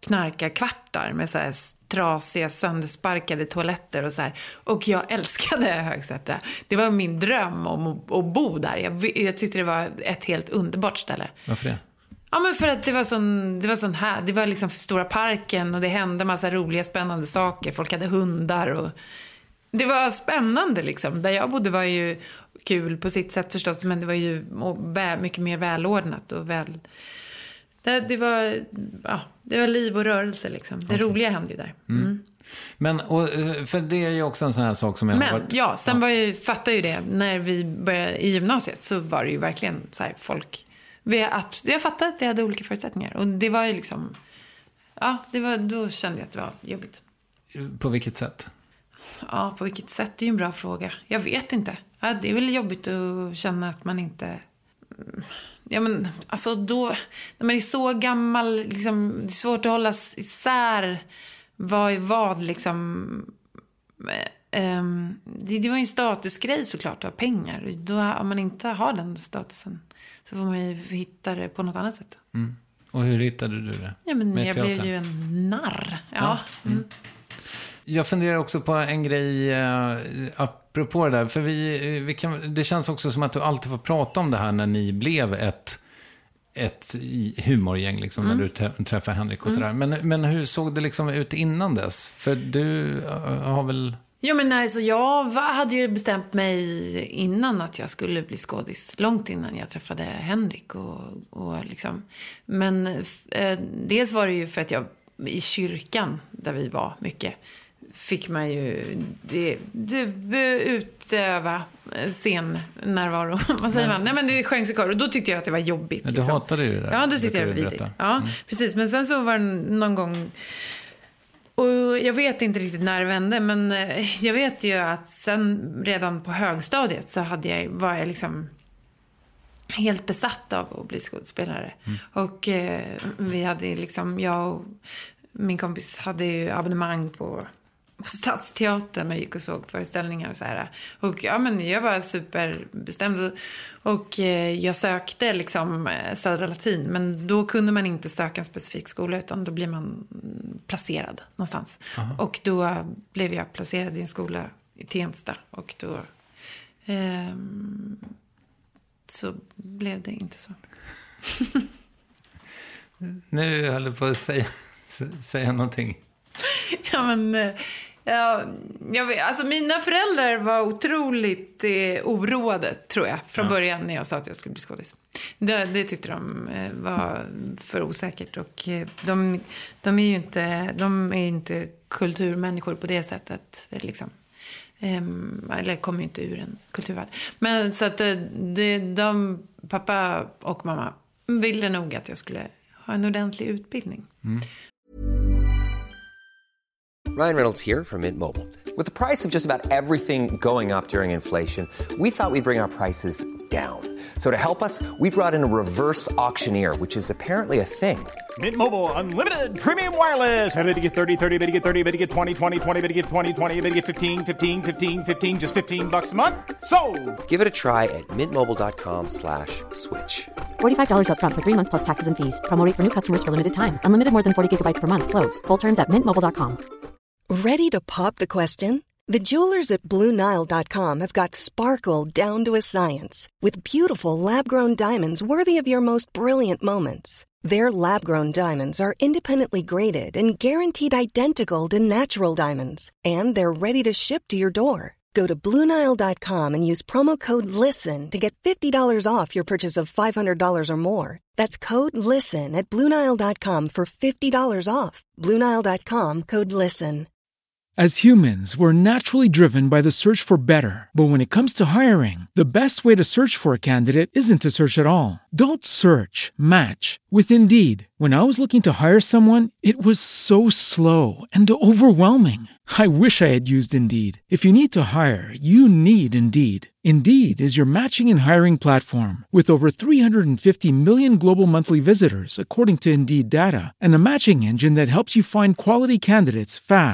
G: knarkarkvartar med så här trasiga, söndersparkade toaletter och så här. Och jag älskade Högsätra. Det var min dröm om att, att bo där. Jag, jag tyckte det var ett helt underbart ställe.
A: Varför det?
G: Ja, men för att det var sån, det var sån här, det var liksom stora parken och det hände massa roliga, spännande saker. Folk hade hundar och det var spännande liksom. Där jag bodde var ju kul på sitt sätt förstås, men det var ju mycket mer välordnat och väl... Det, det, var, ja, det var liv och rörelse liksom. Det okay. roliga hände ju där. Mm. Mm.
A: Men, och, för det är ju också en sån här sak som jag
G: Men,
A: har varit...
G: ja, sen ja. var jag, fattade ju det. När vi började i gymnasiet så var det ju verkligen så här folk... Vi, att, jag fattade att vi hade olika förutsättningar. Och det var ju liksom... Ja, det var, då kände jag att det var jobbigt.
A: På vilket sätt?
G: Ja, på vilket sätt? Det är ju en bra fråga. Jag vet inte. Ja, det är väl jobbigt att känna att man inte... Ja, men alltså då... När man är så gammal, liksom, det är svårt att hålla isär vad är vad, liksom... Um, det, det var ju en statusgrej såklart att ha pengar. Då, om man inte har den statusen så får man ju hitta det på något annat sätt.
A: Mm. Och hur hittade du det?
G: Ja, men jag teatern? blev ju en narr. Ja. ja. Mm.
A: Jag funderar också på en grej uh, apropå det där. För vi, vi kan, det känns också som att du alltid får prata om det här när ni blev ett, ett humorgäng liksom, mm. när du träffade Henrik och sådär. Mm. Men, men hur såg det liksom ut innan dess? För du uh, har väl...
G: Ja, men alltså, jag hade ju bestämt mig innan att jag skulle bli skådis. Långt innan jag träffade Henrik. Och, och liksom. Men eh, dels var det ju för att jag i kyrkan, där vi var mycket, fick man ju det, det, utöva scennärvaro. Vad säger man? Nej, men det sjöngs i kör. Och då tyckte jag att det var jobbigt.
A: Men du
G: liksom.
A: hatade ju det där.
G: Ja, då tyckte jag det var vidrigt. Ja, mm. precis. Men sen så var det någon gång... Och jag vet inte riktigt när det vände, men jag vet ju att sen redan på högstadiet så hade jag, var jag liksom helt besatt av att bli skådespelare. Mm. Och eh, vi hade liksom, jag och min kompis hade ju abonnemang på, på Stadsteatern och gick och såg föreställningar och så här. Och ja, men jag var superbestämd och, och eh, jag sökte liksom Södra Latin, men då kunde man inte söka en specifik skola utan då blir man placerad någonstans. Aha. Och då blev jag placerad i en skola i Tensta och då eh, så blev det inte så.
A: Nu höll jag på att säga, säga någonting.
G: Ja, men ja, jag vet, alltså mina föräldrar var otroligt eh, oroade, tror jag, från ja. början när jag sa att jag skulle bli skådis. Det, det tyckte de eh, var för osäkert och eh, de, de är ju inte de är ju inte kulturmänniskor på det sättet liksom. Eh, eller kommer ju inte ur en kulturvärld. Men så att det, de, pappa och mamma ville nog att jag skulle ha en ordentlig utbildning. Mm.
B: Ryan Reynolds here from Mint Mobile. With the price of just about everything going up during inflation, we thought we'd bring our prices down. So to help us, we brought in a reverse auctioneer, which is apparently a thing.
I: Mint Mobile Unlimited Premium Wireless. How to get thirty, thirty, how to get thirty, how to get twenty, twenty, twenty, how to get twenty, twenty, how to get fifteen, fifteen, fifteen, fifteen, just fifteen bucks a month? Sold!
B: Give it a try at mintmobile.com slash switch.
D: forty-five dollars up front for three months plus taxes and fees. Promo rate for new customers for limited time. Unlimited more than forty gigabytes per month. Slows full terms at mint mobile dot com.
J: Ready to pop the question? The jewelers at Blue Nile dot com have got sparkle down to a science with beautiful lab-grown diamonds worthy of your most brilliant moments. Their lab-grown diamonds are independently graded and guaranteed identical to natural diamonds, and they're ready to ship to your door. Go to Blue Nile dot com and use promo code LISTEN to get fifty dollars off your purchase of five hundred dollars or more. That's code LISTEN at Blue Nile dot com for fifty dollars off. Blue Nile dot com, code LISTEN.
F: As humans, we're naturally driven by the search for better. But when it comes to hiring, the best way to search for a candidate isn't to search at all. Don't search, match with Indeed. When I was looking to hire someone, it was so slow and overwhelming. I wish I had used Indeed. If you need to hire, you need Indeed. Indeed is your matching and hiring platform with over three hundred fifty million global monthly visitors, according to Indeed data, and a matching engine that helps you find quality candidates fast.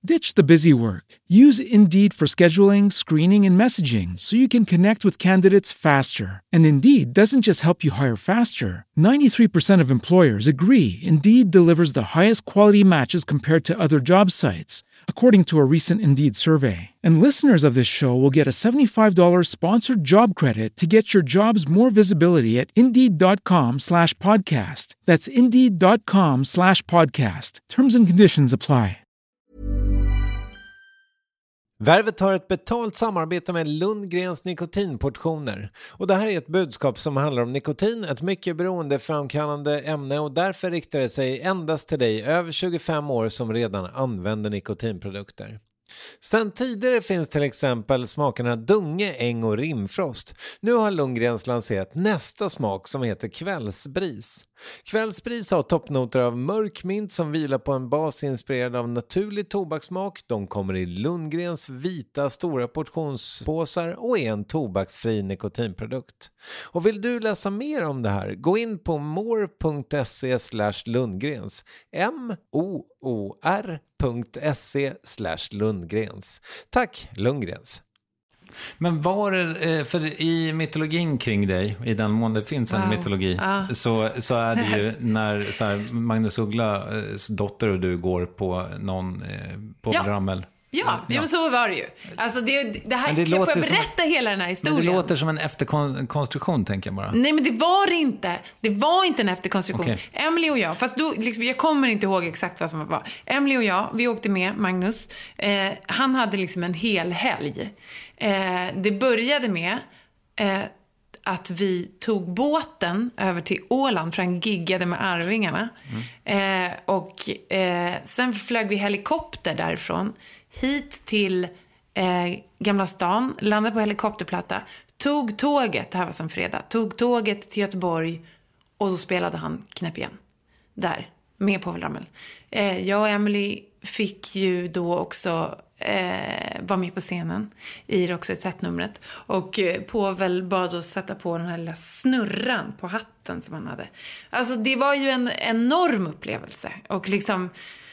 F: Ditch the busy work. Use Indeed for scheduling, screening, and messaging so you can connect with candidates faster. And Indeed doesn't just help you hire faster. ninety-three percent of employers agree Indeed delivers the highest quality matches compared to other job sites, according to a recent Indeed survey. And listeners of this show will get a seventy-five dollars sponsored job credit to get your jobs more visibility at Indeed.com slash podcast. That's Indeed.com slash podcast. Terms and conditions apply.
A: Värvet har ett betalt samarbete med Lundgrens nikotinportioner. Och det här är ett budskap som handlar om nikotin, ett mycket beroendeframkallande ämne, och därför riktar det sig endast till dig över tjugofem år som redan använder nikotinprodukter. Sedan tidigare finns till exempel smakerna Dunge, Äng och Rimfrost. Nu har Lundgrens lanserat nästa smak som heter Kvällsbris. Kvällsbris har toppnoter av mörk mint som vilar på en bas inspirerad av naturlig tobakssmak. De kommer i Lundgrens vita stora portionspåsar och är en tobaksfri nikotinprodukt. Och vill du läsa mer om det här, gå in på more.se slash Lundgrens. M-O-O-R.se slash Lundgrens. Tack Lundgrens. Men var det, för i mytologin kring dig, i den mån det finns en wow. mytologi, ah. så, så är det ju när så här, Magnus Ugglas dotter och du går på någon eh, på ja. Rammel.
G: Ja, ja, men så var det ju. Alltså det, det här, det får jag berätta som, hela den här historien?
A: Men det låter som en efterkonstruktion, tänker jag bara.
G: Nej, men det var det inte. Det var inte en efterkonstruktion. Okay. Emily och jag, fast då, liksom, jag kommer inte ihåg exakt vad som var. Emily och jag, vi åkte med Magnus. Eh, han hade liksom en hel helg. Eh, det började med eh, att vi tog båten över till Åland, för han giggade med Arvingarna. Mm. Eh, och eh, sen flög vi helikopter därifrån hit till eh, Gamla stan, landade på helikopterplatta, tog tåget, det här var som fredag, tog tåget till Göteborg och så spelade han Knäpp igen där, med Povel Ramel. Eh, jag och Emily fick ju då också eh, vara med på scenen i Roxette numret, och eh, Povel bad oss sätta på den här lilla snurran på hatten som han hade. Alltså det var ju en enorm upplevelse, och liksom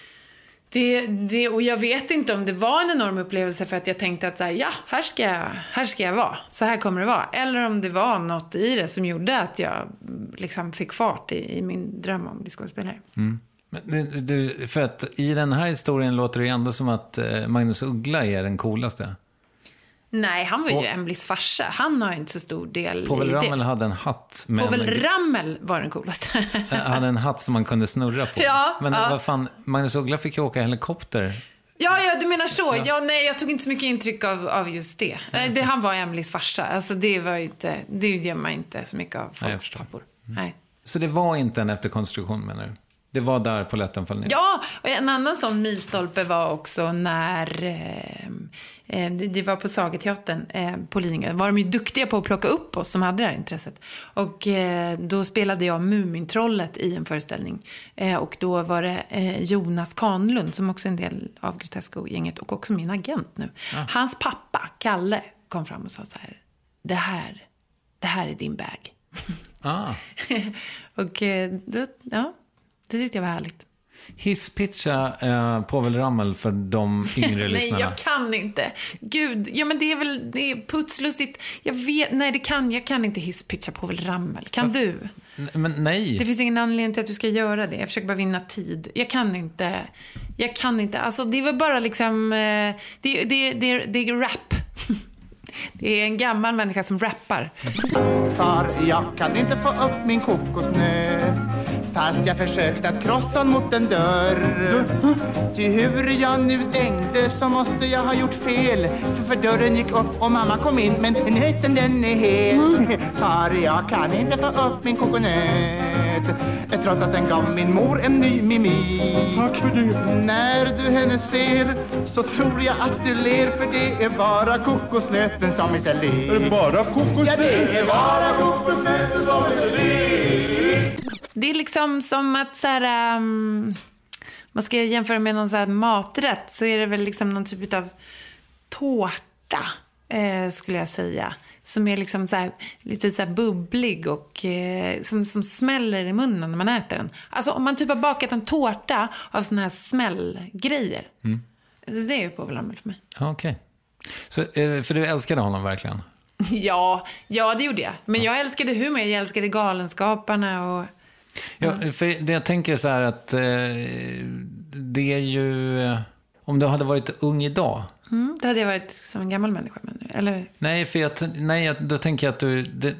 G: Det, det, och jag vet inte om det var en enorm upplevelse för att jag tänkte att så här, ja, här ska, jag, här ska jag vara. Så här kommer det vara. Eller om det var något i det som gjorde att jag liksom fick fart i, i min dröm om skådespelare. Mm.
A: Men du, för att i den här historien låter det ändå som att Magnus Uggla är den coolaste.
G: Nej, han var ju Emelies farsa. Han har ju inte så stor del
A: Povel
G: i det.
A: Ramel hade en hatt.
G: Med Povel en... Ramel var den coolaste.
A: Han hade en hatt som man kunde snurra på.
G: Ja,
A: men
G: ja.
A: vad fan, Magnus Uggla fick ju åka helikopter.
G: Ja, ja, du menar så. Ja. Ja, nej, jag tog inte så mycket intryck av, av just det. det. Han var Emelies farsa. Alltså det var ju inte, det gör man inte så mycket av folks pappor. Nej.
A: Mm. Så det var inte en efterkonstruktion, menar du? Det var där på lätten föll ner.
G: Ja, och en annan sån milstolpe var också när eh, det var på Sageteatern eh, på Lidingö. Var de ju duktiga på att plocka upp oss som hade det här intresset. Och eh, då spelade jag Mumintrollet i en föreställning. Eh, och då var det eh, Jonas Kanlund som också är en del av Grotesco-gänget och också min agent nu. Ah. Hans pappa, Kalle, kom fram och sa så här: Det här, det här är din bag.
A: Ah.
G: och eh, då, ja. Det tyckte jag var härligt.
A: Hisspitcha eh, Povel Ramel för de yngre lyssnarna.
G: Nej, jag kan inte. Gud, ja men det är väl det är putslustigt. Jag vet, nej det kan jag kan inte hisspitcha Povel Ramel. Kan ja. du?
A: N- men nej.
G: Det finns ingen anledning till att du ska göra det. Jag försöker bara vinna tid. Jag kan inte. Jag kan inte. Alltså det är väl bara liksom eh, det, det, det, det är rap. Det är en gammal människa som rappar.
K: Far, jag kan inte få upp min kokosnöt, fast jag försökt att krossa mot en dörr. Ty hur jag nu tänkte så måste jag ha gjort fel, för, för dörren gick upp och mamma kom in, men nöten den är hel. Far, jag kan inte få upp min kokosnöt, trots att den gav min mor en ny mimi. Tack för det. När du henne ser så tror jag att du ler, för det är bara kokosnöten som är så ler.
I: Är det bara kokosnöten?
K: Ja, det är bara kokosnöten som är så ler.
G: Det är liksom som att så här, um, man ska jämföra med någon så här maträtt, så är det väl liksom någon typ av tårta eh, skulle jag säga, som är liksom så här, lite så här bubblig och eh, som, som smäller i munnen när man äter den. Alltså om man typ har bakat en tårta av såna här smällgrejer, mm. Så det är ju Povel Ramel för mig.
A: Ja, okej. Så, för du älskade honom verkligen?
G: Ja, ja, det gjorde jag. Men jag älskade humor, jag älskade Galenskaparna och...
A: Ja, för det jag tänker så här att eh, det är ju... Eh, om du hade varit ung idag...
G: Mm, det hade jag varit som en gammal människa, men, eller?
A: Nej, för jag, nej, då tänker jag att du... Det,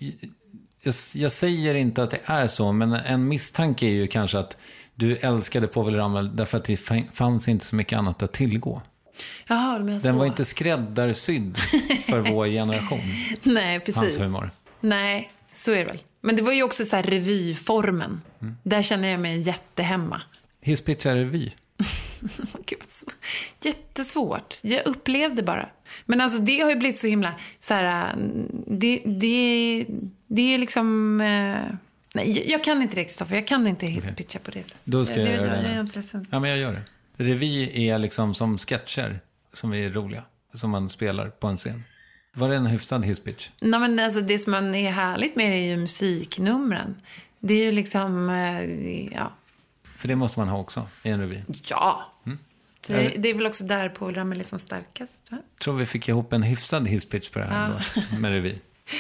A: jag, jag säger inte att det är så, men en misstanke är ju kanske att du älskade Povel Ramel därför att det fanns inte så mycket annat att tillgå.
G: Jaha, men så.
A: Den var inte skräddarsydd för vår generation.
G: Nej, precis.
A: Hans humor.
G: Nej, så är det väl. Men det var ju också så här revyformen.
A: Mm.
G: Där känner jag mig jättehemma.
A: Hisspitch är revy.
G: Gud, vad så. Jättesvårt. Jag upplevde bara. Men alltså det har ju blivit så himla så här, det, det, det är liksom eh, nej, jag kan inte det, Kristoffer. Jag kan inte hisspitcha på det sättet.
A: Då ska jag, jag göra det.
G: Jag är
A: ja, men jag gör det. Revy är liksom som sketcher som är roliga, som man spelar på en scen. Var det en hyfsad hisspitch?
G: Nej, men alltså det som är härligt med det är ju musiknumren. Det är ju liksom, ja.
A: För det måste man ha också i en revy.
G: Ja.
A: Mm.
G: Det, det är väl också där Povel Ramel är liksom starkast. Va?
A: Tror vi fick ihop en hyfsad hisspitch på det här ja. då, med revy.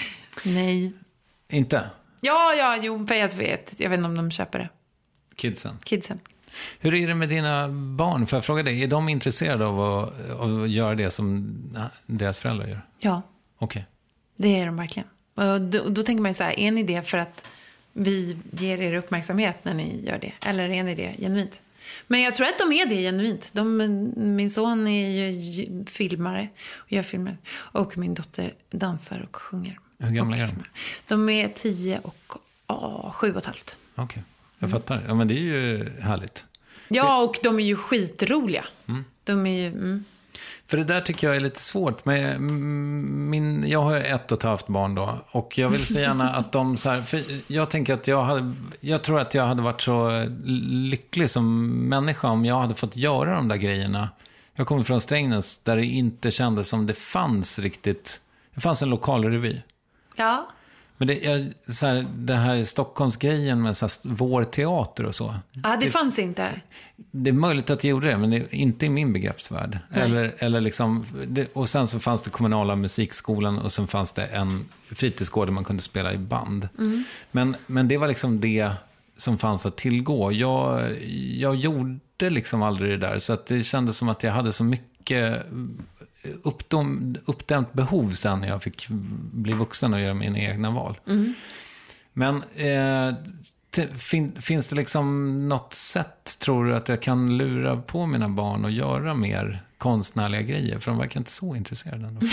G: Nej.
A: Inte?
G: Ja, ja, jo, för jag vet. Jag vet inte om de köper det.
A: Kidsen.
G: Kidsen.
A: Hur är det med dina barn? Får jag fråga dig, är de intresserade av att, av att göra det som deras föräldrar gör?
G: Ja.
A: Okej. Okay.
G: Det är de verkligen. Och då, då tänker man ju så här, är ni det för att vi ger er uppmärksamhet när ni gör det? Eller är ni det genuint? Men jag tror att de är det genuint. De, min son är ju filmare och gör filmer. Och min dotter dansar och sjunger.
A: Hur gamla är de?
G: De är tio och ah, sju och ett halvt.
A: Okej, okay. Jag fattar. Ja, men det är ju härligt.
G: Ja, och de är ju skitroliga. Mm. De är ju... Mm.
A: För det där tycker jag är lite svårt. Med min, jag har ett och ett halvt barn då. Och jag vill så gärna att de så här... För jag tänker att jag hade... Jag tror att jag hade varit så lycklig som människa om jag hade fått göra de där grejerna. Jag kommer från Strängnäs där det inte kändes som det fanns riktigt... Det fanns en lokal revy.
G: Ja.
A: Men det, jag, så här, det här Stockholmsgrejen med så här, vår teater och så.
G: Ja, det, det fanns inte.
A: Det är möjligt att jag gjorde det, men det är inte i min begreppsvärld. Eller, eller liksom, det, och sen så fanns det kommunala musikskolan och sen fanns det en fritidsgård där man kunde spela i band. Mm. Men, men det var liksom det som fanns att tillgå. Jag, jag gjorde liksom aldrig det där, så att det kändes som att jag hade så mycket... Uppdom, uppdämt behov sen när jag fick bli vuxen och göra mina egna val. Mm. Men eh, t- fin, finns det liksom något sätt, tror du, att jag kan lura på mina barn och göra mer konstnärliga grejer? För de verkar inte så intresserade ändå.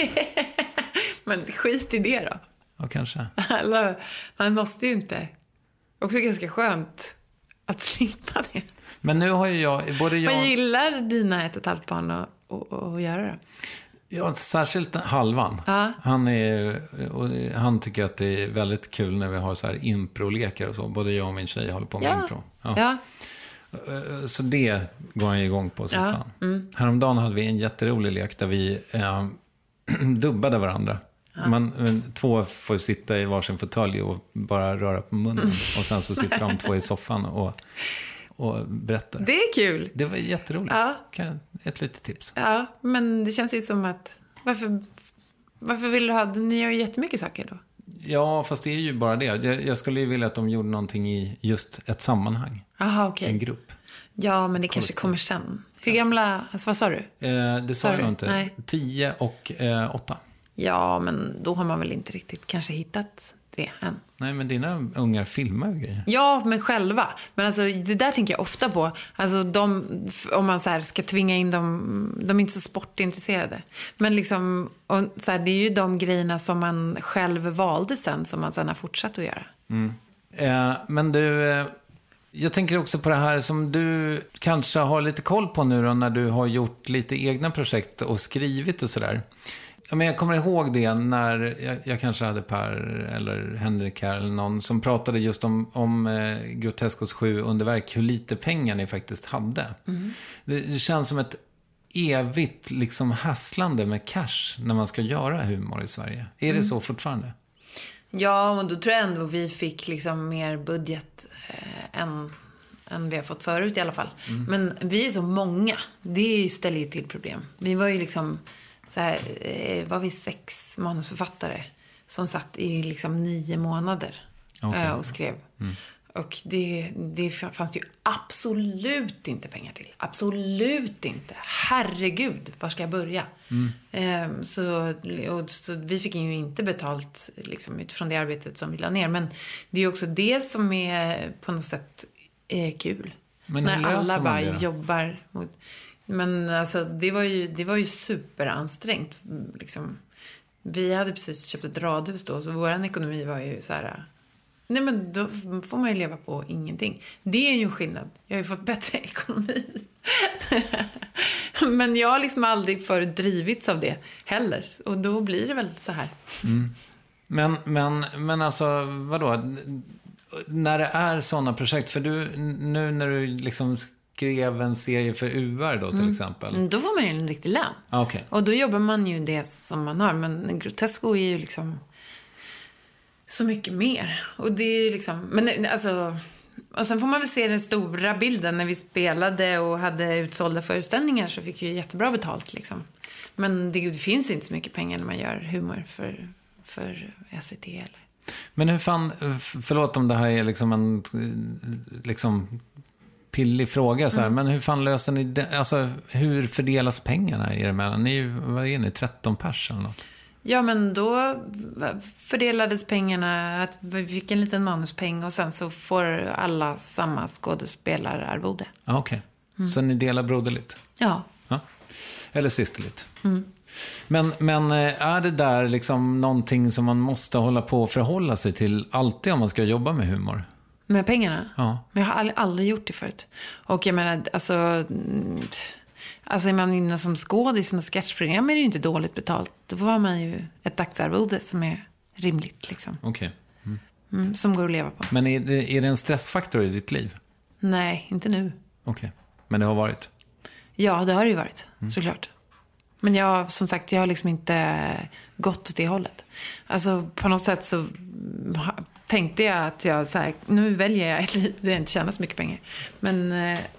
G: Men skit i det då.
A: Ja, kanske.
G: Alla, man måste ju inte. Också ganska skönt att slippa det.
A: Men nu har ju jag... Både jag...
G: Vad gillar dina ett och ett halvt barn och Och, och göra det?
A: Ja, särskilt halvan.
G: Ja.
A: Han, är, och han tycker att det är väldigt kul när vi har så här impro-lekar och så. Både jag och min tjej håller på med
G: ja.
A: impro. Ja.
G: Ja.
A: Så det går han igång på som
G: ja.
A: fan.
G: Mm.
A: Häromdagen hade vi en jätterolig lek där vi eh, dubbade varandra. Ja. Man, två får sitta i varsin fåtölj och bara röra på munnen. Mm. Och sen så sitter de två i soffan och... och berättar.
G: Det är kul.
A: Det var jätteroligt.
G: Ja.
A: Ett litet tips.
G: Ja, men det känns ju som att... Varför, varför vill du ha... Ni gör ju jättemycket saker då.
A: Ja, fast det är ju bara det. Jag, jag skulle ju vilja att de gjorde någonting i just ett sammanhang.
G: Aha, okej.
A: En grupp.
G: Ja, men det kanske kommer sen. Hur gamla... Alltså, vad sa du?
A: Eh, det sa jag inte.
G: Nej.
A: Tio och eh, åtta.
G: Ja, men då har man väl inte riktigt kanske hittat... det än.
A: Nej, men dina ungar filmar ju grejer.
G: Ja, men själva. Men alltså, det där tänker jag ofta på. Alltså, de, om man så här ska tvinga in dem, de är inte så sportintresserade. Men liksom, och så här, det är ju de grejerna som man själv valde sen, som man sen har fortsatt att göra.
A: Mm. Eh, men du, eh, jag tänker också på det här som du kanske har lite koll på nu då, när du har gjort lite egna projekt och skrivit och sådär. Ja, men jag kommer ihåg det när jag, jag kanske hade Per eller Henrik här eller någon som pratade just om, om eh, Groteskos sju underverk, hur lite pengar ni faktiskt hade. Mm. Det, det känns som ett evigt liksom hasslande med cash när man ska göra humor i Sverige. Är mm. det så fortfarande?
G: Ja, och då tror jag ändå vi fick liksom mer budget eh, än, än vi har fått förut i alla fall.
A: Mm.
G: Men vi är så många. Det ställer ju till problem. Vi var ju liksom så här, var vi sex manusförfattare som satt i liksom nio månader okay. och skrev. Mm. Och det, det fanns ju absolut inte pengar till. Absolut inte. Herregud, var ska jag börja? Mm. Ehm, så, och, så vi fick ju inte betalt liksom, utifrån det arbetet som vi la ner. Men det är ju också det som är på något sätt är kul.
A: Men
G: när alla bara
A: det?
G: jobbar mot... Men alltså, det var ju, det var ju superansträngt. Liksom. Vi hade precis köpt ett radhus då, så vår ekonomi var ju så här... Nej, men då får man ju leva på ingenting. Det är ju en skillnad. Jag har ju fått bättre ekonomi. Men jag har liksom aldrig förut drivits av det heller. Och då blir det väl så här.
A: Mm. Men, men, men alltså, vadå? När det är sådana projekt, för du, nu när du liksom skrev en serie för U R då till mm. exempel.
G: Då får man ju en riktig lön.
A: Ah, okay.
G: Och då jobbar man ju det som man har. Men Grotesco är ju liksom... så mycket mer. Och det är ju liksom... Men alltså... Och sen får man väl se den stora bilden. När vi spelade och hade utsålda föreställningar så fick vi jättebra betalt liksom. Men det, det finns inte så mycket pengar när man gör humor för, för S V T eller...
A: Men hur fan... Förlåt om det här är liksom en... liksom pillig fråga så här. Mm. Men hur fan löser ni det? Alltså, hur fördelas pengarna er emellan? Ni, vad är ni? tretton pers eller något?
G: Ja, men då fördelades pengarna att vi fick en liten manuspeng och sen så får alla samma skådespelararvode.
A: Ah, okej. Okay. Mm. Så ni delar broderligt?
G: Ja.
A: ja. Eller systerligt?
G: Mm.
A: Men, men är det där liksom någonting som man måste hålla på och förhålla sig till alltid om man ska jobba med humor?
G: Med pengarna?
A: Ja.
G: Men jag har aldrig, aldrig gjort det förut. Och jag menar, alltså... Alltså är man inne som skådis och sketchprogram är det ju inte dåligt betalt. Då får man ju ett dagsarvode som är rimligt liksom.
A: Okej. Okay. Mm.
G: Mm, som går att leva på.
A: Men är det, är det en stressfaktor i ditt liv?
G: Nej, inte nu.
A: Okej. Okay. Men det har varit?
G: Ja, det har det ju varit. Mm. Såklart. Men jag, som sagt, jag har liksom inte gått åt det hållet. Alltså på något sätt så tänkte jag att jag så här, nu väljer jag ett liv där jag inte tjänar så mycket pengar. Men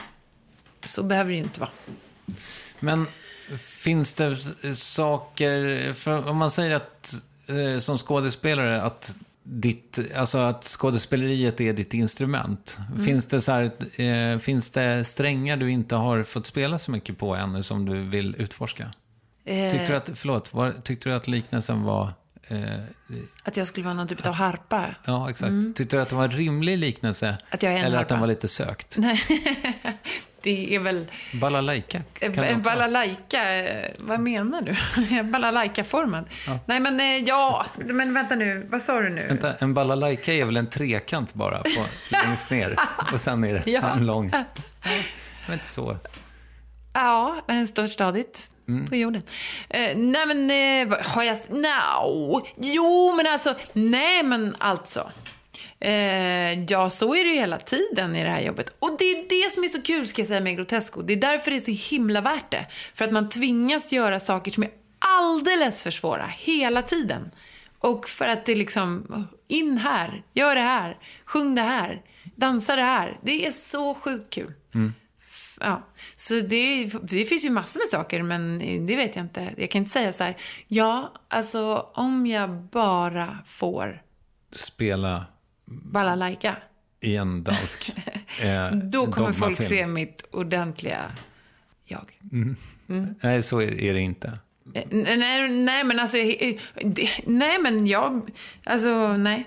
G: så behöver det ju inte vara.
A: Men finns det saker, för om man säger att eh, som skådespelare att ditt, alltså att skådespeleriet är ditt instrument. Mm. Finns det så här, eh, finns det strängar du inte har fått spela så mycket på ännu som du vill utforska? Eh. Tyckte du att, förlåt, var, tyckte du att liknelsen var eh,
G: att jag skulle vara någon typ av harpa?
A: Ja, exakt. Mm. Tyckte du att det var en rimlig liknelse?
G: Att jag är en
A: eller
G: harpa?
A: Att den var lite sökt?
G: Nej. Det är väl...
A: Balalaika.
G: En balalaika, vad menar du? Balalaika-formad. Ja. Nej, men ja, men vänta nu, vad sa du nu?
A: Vänta, en balalaika är väl en trekant bara på längst ner. Och sen är det ja. en lång. Det är inte så.
G: Ja, det är stort stadigt mm. på jorden. Uh, nej, men uh, har jag... No. Jo, men alltså... Nej, men alltså... Eh, ja, så är det ju hela tiden i det här jobbet. Och det är det som är så kul, ska jag säga, med Grotesco. Det är därför det är så himla värt det. För att man tvingas göra saker som är alldeles för svåra hela tiden. Och för att det liksom, in här, gör det här, sjung det här, dansa det här. Det är så sjukt kul. Mm. Ja, så det, det finns ju massor med saker, men det vet jag inte. Jag kan inte säga så här, ja, alltså om jag bara får
A: spela
G: balalaika
A: i en dansk eh,
G: då kommer folk se mitt ordentliga jag.
A: Mm. Mm. Nej, så är, är det inte.
G: Eh, nej, nej, men alltså eh, nej, men jag alltså, nej.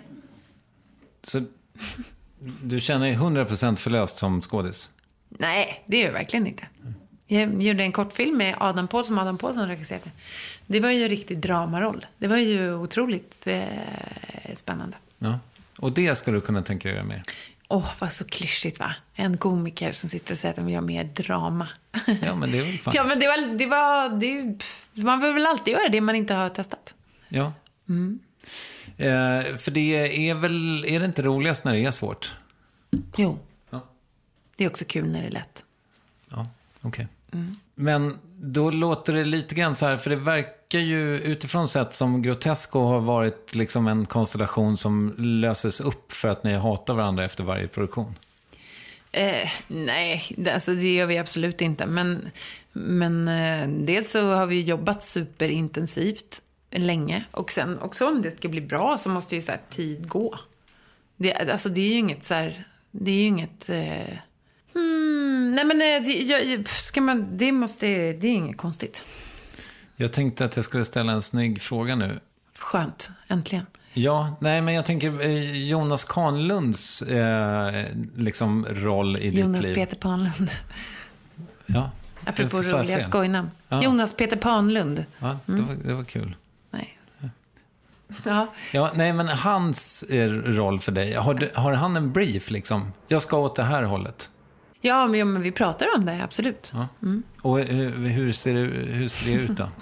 A: Så du känner dig hundra procent förlöst som skådis?
G: Nej, det är jag verkligen inte. Jag gjorde en kortfilm med Adam Paul som Adam Paulsson regisserade. Det var ju en riktig dramaroll. Det var ju otroligt eh, spännande.
A: Ja. Och det skulle du kunna tänka dig mer?
G: Åh, oh, vad så klyschigt, va? En komiker som sitter och säger att de gör mer drama.
A: Ja, men det är väl fan.
G: Ja, men det var, det var det, man vill väl alltid göra det man inte har testat.
A: Ja.
G: Mm.
A: Eh, för det är väl, är det inte roligast när det är svårt?
G: Jo.
A: Ja.
G: Det är också kul när det är lätt.
A: Ja, okej. Okay.
G: Mm.
A: Men då låter det lite grann så här, för det verkar ju utifrån sett som Grotesco har varit liksom en konstellation som löses upp för att ni hatar varandra efter varje produktion.
G: Eh, nej, det, alltså det gör vi absolut inte. Men, men eh, dels så har vi jobbat superintensivt länge. Och sen också om det ska bli bra så måste ju så här tid gå. Det, alltså det är ju inget så här, det är ju inget... Eh, hmm, nej men det, jag, ska man, det, måste, det är inget konstigt.
A: Jag tänkte att jag skulle ställa en snygg fråga nu.
G: Skönt, äntligen.
A: Ja, nej men jag tänker eh, Jonas Kahnlunds eh, liksom roll i
G: Jonas
A: ditt liv.
G: Peter Panlund.
A: Ja.
G: Apropå roliga skojnamn.
A: Ja.
G: Jonas Peter Panlund.
A: Ja, det var, det var kul.
G: Nej. Ja.
A: Ja, nej men hans eh, roll för dig, har, du, har han en brief liksom? Jag ska åt det här hållet.
G: Ja, men, ja, men vi pratar om det, absolut.
A: Ja.
G: Mm.
A: Och hur, hur, ser det, hur ser det ut då?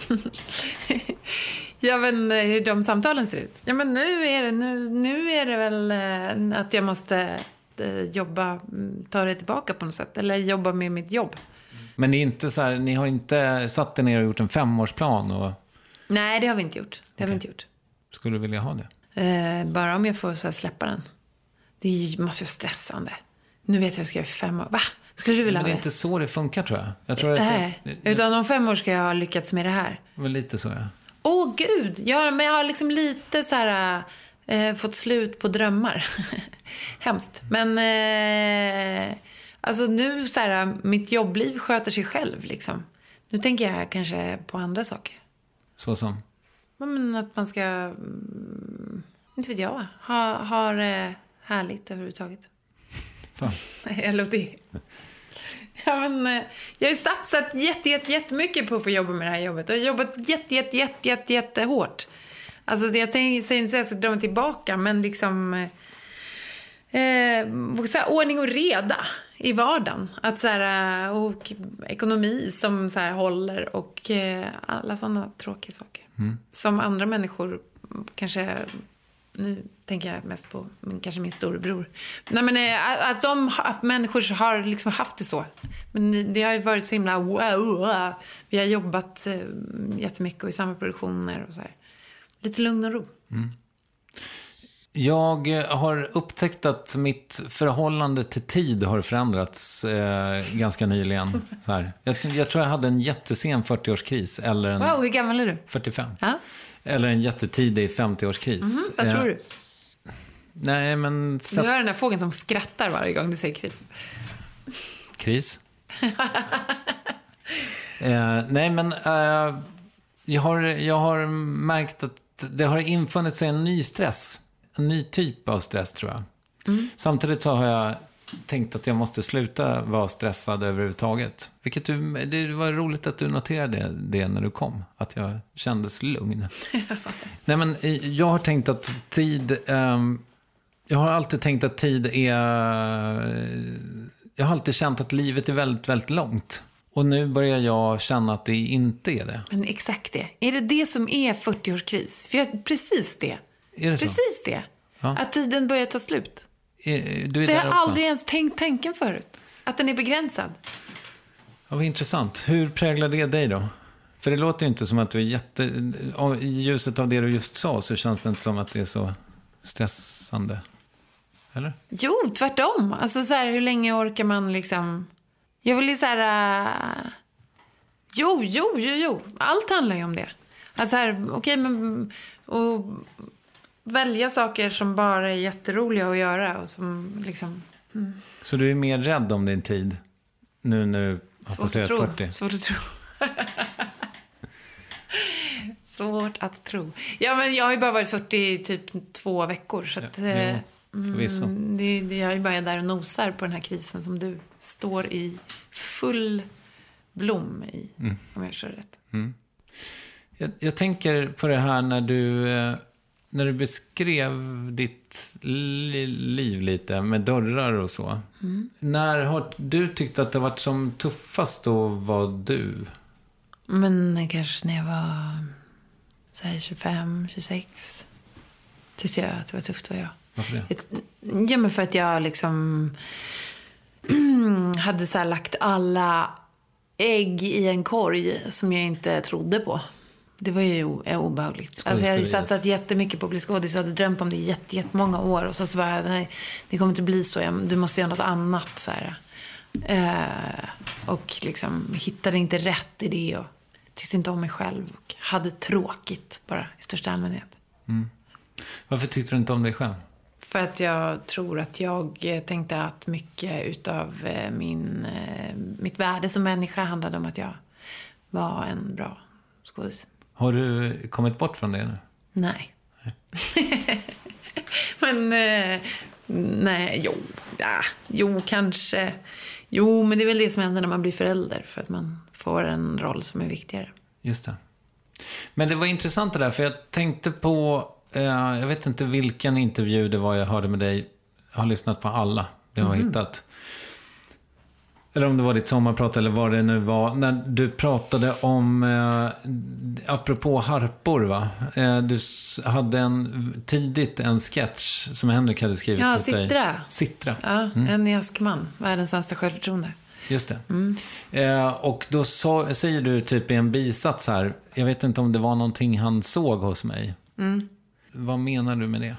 G: Ja, men hur de samtalen ser ut. Ja, men nu är det, nu, nu är det väl eh, att jag måste eh, jobba, ta det tillbaka på något sätt. Eller jobba med mitt jobb.
A: Men ni, är inte så här, ni har inte satt er ner och gjort en femårsplan? Och...
G: Nej, det har vi inte gjort. Det har
A: okay.
G: vi inte gjort.
A: Skulle du vilja ha det?
G: Eh, bara om jag får så här släppa den. Det är ju, måste ju vara stressande. Nu vet jag att jag ska göra fem år. Va? Skulle du vilja ha det?
A: Men det är inte så det funkar, tror jag. jag tror
G: Nej,
A: att det,
G: utan om fem år ska jag ha lyckats med det här.
A: Men lite så, ja.
G: Åh, oh, gud. Ja, men jag har liksom lite så här eh, fått slut på drömmar. Hemskt. Men eh, alltså nu så här, mitt jobbliv sköter sig själv liksom. Nu tänker jag kanske på andra saker.
A: Så som?
G: Men att man ska, mm, inte vet jag, ha, ha det härligt överhuvudtaget.
A: Fan.
G: L O D. Ja, men, eh, jag har ju satsat jätte, jätte, jättemycket på att få jobba med det här jobbet. Och jag har jobbat jätte, jätte, jätte, jätte, jätte hårt. Alltså jag tänkte inte att jag ska dra mig tillbaka, men liksom eh, så här, ordning och reda i vardagen. Att så här, och ekonomi som så här håller och eh, alla sådana tråkiga saker.
A: Mm.
G: Som andra människor kanske, nu tänker jag mest på men kanske min storebror. Nej, men eh, att de att människor har liksom haft det så. Men det har ju varit så himla wow. Vi har jobbat eh, jättemycket och i samma produktioner och så här. Lite lugn och ro.
A: Mm. Jag har upptäckt att mitt förhållande till tid har förändrats eh, ganska nyligen. Så här. Jag, jag tror jag hade en jättesen fyrtioårskris. Eller en
G: wow, hur gammal är du?
A: fyrtiofem.
G: Ja.
A: Eller en jättetidig femtioårskris.
G: Mm-hmm. Vad tror du? Eh,
A: nej, men...
G: Du hör den här fågeln som skrattar varje gång du säger kris.
A: Kris? eh, nej, men eh, jag, har, jag har märkt att det har infunnit sig en ny stress. En ny typ av stress, tror jag. Mm. Samtidigt så har jag tänkt att jag måste sluta vara stressad överhuvudtaget. Vilket du, det var roligt att du noterade det när du kom. Att jag kändes lugn. Nej, men jag har tänkt att tid... Um, jag har alltid tänkt att tid är... Jag har alltid känt att livet är väldigt, väldigt långt. Och nu börjar jag känna att det inte är det.
G: Men exakt det. Är det det som är fyrtioårskris? För jag, precis det.
A: Är det
G: precis
A: så?
G: det.
A: Ja.
G: Att tiden börjar ta slut.
A: Är, du är
G: det har
A: jag
G: aldrig ens tänkt tanken förut. Att den är begränsad.
A: Ja, vad intressant. Hur präglar det dig då? För det låter ju inte som att du är jätte... I ljuset av det du just sa så känns det inte som att det är så stressande. Eller?
G: Jo, tvärtom. Alltså så här, hur länge orkar man liksom... Jag vill ju så här... Uh... Jo, jo, jo, jo. Allt handlar ju om det. Att så här, okej, okay, men... Och välja saker som bara är jätteroliga att göra och som liksom... Mm.
A: Så du är mer rädd om din tid nu när du har passerat fyrtio?
G: Svårt att tro. Svårt att tro. Ja, men jag har ju bara varit fyrtio i typ två veckor. Så att,
A: ja, jo, förvisso.
G: Mm, det, det, jag är ju bara där och nosar på den här krisen som du står i full blom i, mm. om jag förstår rätt.
A: Mm. Jag, jag tänker på det här när du, när du beskrev ditt li, liv lite med dörrar och så. Mm. När har du tyckt att det varit som tuffast då var du?
G: Men kanske när jag var så här, tjugofem, tjugosex tyckte jag att det var tufft, var jag.
A: Varför det?
G: Ja, men för att jag liksom hade så här lagt alla ägg i en korg som jag inte trodde på. Det var ju obehagligt. Alltså jag hade satsat jättemycket på att bli skådis. Jag hade drömt om det i jätte, jättemånga år. Och så, så var jag, nej, det kommer inte bli så. Du måste göra något annat. Så här. Eh, och liksom hittade inte rätt i det. Och tyckte inte om mig själv. Och hade tråkigt bara i största allmänhet.
A: Mm. Varför tyckte du inte om dig själv?
G: För att jag tror att jag tänkte att mycket utav min, mitt värde som människa handlade om att jag var en bra skådis.
A: Har du kommit bort från det nu?
G: Nej. nej. men, eh, nej, jo. Ja, jo, kanske. Jo, men det är väl det som händer när man blir förälder. För att man får en roll som är viktigare.
A: Just det. Men det var intressant det där, för jag tänkte på... Eh, jag vet inte vilken intervju det var jag hörde med dig. Jag har lyssnat på alla. Det har mm. hittat... Eller om det var ditt sommarprat eller vad det nu var. När du pratade om, eh, apropå harpor va? Eh, du hade en, tidigt en sketch som Henrik hade skrivit
G: ja,
A: åt dig.
G: Sittra.
A: Sittra.
G: Ja, mm. en Jaskman. Världens sämsta självförtroende.
A: Just det.
G: Mm.
A: Eh, och då så, säger du typ i en bisats här. Jag vet inte om det var någonting han såg hos mig.
G: Mm.
A: Vad menar du med det?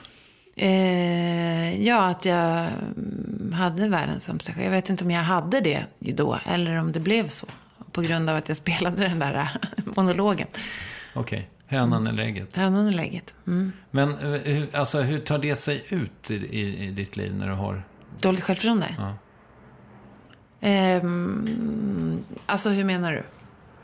G: Eh, ja, att jag hade världens sämsta själv. Jag vet inte om jag hade det då eller om det blev så. På grund av att jag spelade den där monologen.
A: Okej, okay. Hönan eller ägget?
G: Hönan eller ägget. Mm.
A: Men alltså, hur tar det sig ut i, i, i ditt liv när du har...
G: Dåligt självförtroende?
A: Ja.
G: Eh, alltså, hur menar du?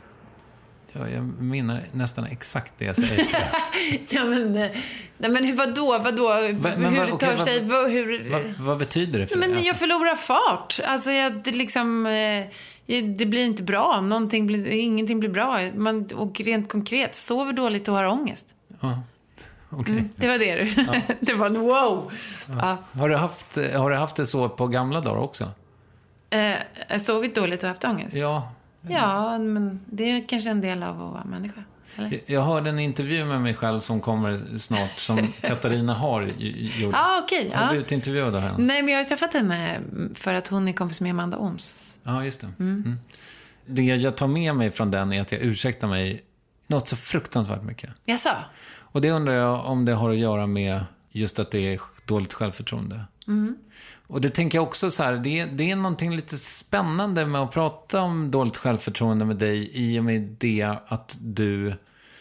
A: Ja, jag menar nästan exakt det jag säger.
G: ja, men, nej, men hur, vadå? vadå?
A: Va, men,
G: hur
A: va,
G: det
A: okay,
G: tar
A: va,
G: sig? Va, hur...
A: va, vad betyder det för
G: men
A: dig? Alltså?
G: Jag förlorar fart. Alltså, jag, det, liksom, eh, det blir inte bra. Någonting blir, ingenting blir bra. Man, och rent konkret, sover dåligt och har ångest.
A: Ja, okay.
G: mm, det var det du. Ja. Det var en wow.
A: Ja.
G: Ja.
A: Har, du haft, har du haft det så på gamla dagar också?
G: Eh, sovit dåligt och haft ångest?
A: Ja.
G: Ja, men det är kanske en del av att vara människa. Eller?
A: Jag hörde en intervju med mig själv som kommer snart, som Katarina har gjort.
G: Ah, okay,
A: har
G: ja.
A: du blivit intervjuad av henne?
G: Nej, men jag har träffat henne för att hon är kompis med Amanda Ooms.
A: Ja, just det.
G: Mm.
A: Mm. Det jag tar med mig från den är att jag ursäktar mig något så fruktansvärt mycket.
G: Jaså?
A: Och det undrar jag om det har att göra med just att det är dåligt självförtroende.
G: Mm.
A: Och det tänker jag också så här, det är, det är någonting lite spännande med att prata om dåligt självförtroende med dig i och med det att du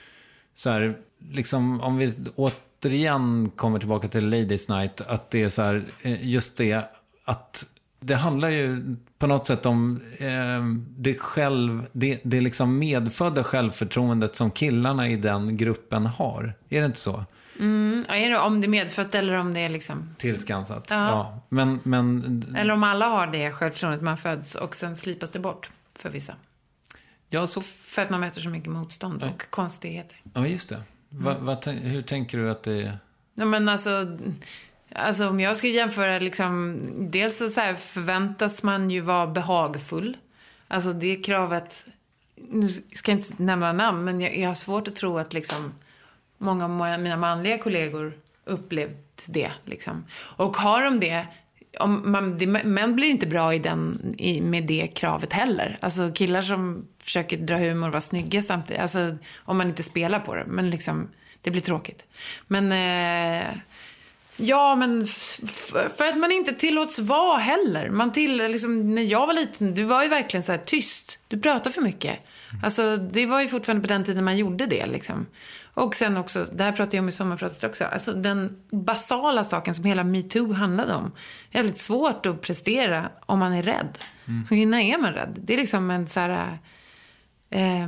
A: så här, liksom om vi återigen kommer tillbaka till Ladies Night, att det är så här, just det att det handlar ju på något sätt om eh, det själv, det, det liksom medfödda självförtroendet som killarna i den gruppen har. Är det inte så?
G: Mm, är det om det är medfött eller om det är liksom...
A: Tillskansat,
G: ja.
A: ja. Men, men...
G: Eller om alla har det självförtroendet man föds och sen slipas det bort för vissa.
A: Ja, så...
G: För att man möter så mycket motstånd och ja. konstigheter.
A: Ja, just det. Va, va, hur tänker du att det är?
G: Ja, men alltså... Alltså om jag ska jämföra liksom... Dels så, så här förväntas man ju vara behagfull. Alltså det kravet... Nu ska jag inte nämna namn, men jag, jag har svårt att tro att liksom... Många av mina manliga kollegor upplevt det. Liksom. Och har de det, om man, det... Män blir inte bra i den, i, med det kravet heller. Alltså killar som försöker dra humor och vara snygga samtidigt. Alltså om man inte spelar på det. Men liksom, det blir tråkigt. Men... Eh, ja, men f- f- för att man inte tillåts vara heller. Man till, liksom, när jag var liten, du var ju verkligen så här tyst. Du pratar för mycket. Alltså, det var ju fortfarande på den tiden man gjorde det, liksom. Och sen också, det här pratar jag om i sommarpratet också. Alltså, den basala saken som hela MeToo handlade om. Det är väldigt svårt att prestera om man är rädd. Mm. Som kvinna är man rädd. Det är liksom en så här... Eh,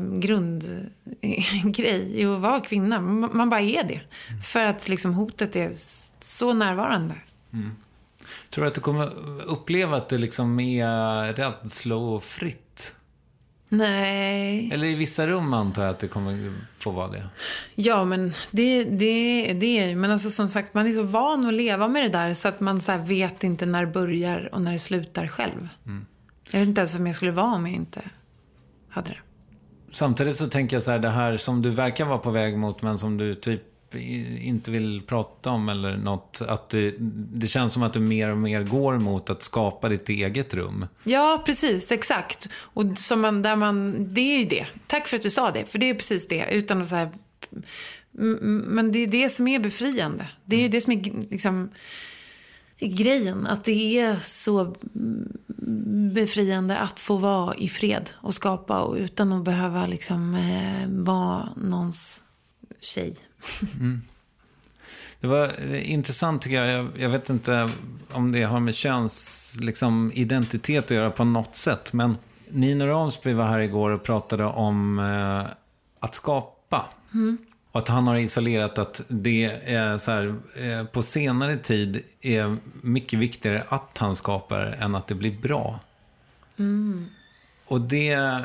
G: grundgrej i att vara kvinna. Man, man bara är det. Mm. För att liksom hotet är så närvarande.
A: Mm. Tror du att du kommer uppleva att det liksom är rädslofritt?
G: Nej.
A: Eller i vissa rum antar jag att det kommer få vara det.
G: Ja, men det, det, det är ju... Men alltså som sagt, man är så van att leva med det där så att man så här vet inte när det börjar och när det slutar själv. Mm. Jag vet inte ens vem jag skulle vara om jag inte hade det.
A: Samtidigt så tänker jag så här, det här som du verkar vara på väg mot men som du typ inte vill prata om eller något, att du, det känns som att du mer och mer går mot att skapa ditt eget rum.
G: Ja, precis, exakt. Och som man, där man, det är ju det. Tack för att du sa det, för det är precis det. Utan att så här, men det är det som är befriande. Det är ju det som är liksom grejen, att det är så befriande att få vara i fred och skapa, och utan att behöva liksom eh, vara någons tjej.
A: Mm. Det var intressant tycker jag. jag. Jag vet inte om det har med köns liksom, identitet att göra på något sätt, men Nina Ramsby var här igår och pratade om eh, att skapa. Mm. Och att han har isolerat att det är så här, eh, på senare tid är mycket viktigare att han skapar än att det blir bra. Mm. Och det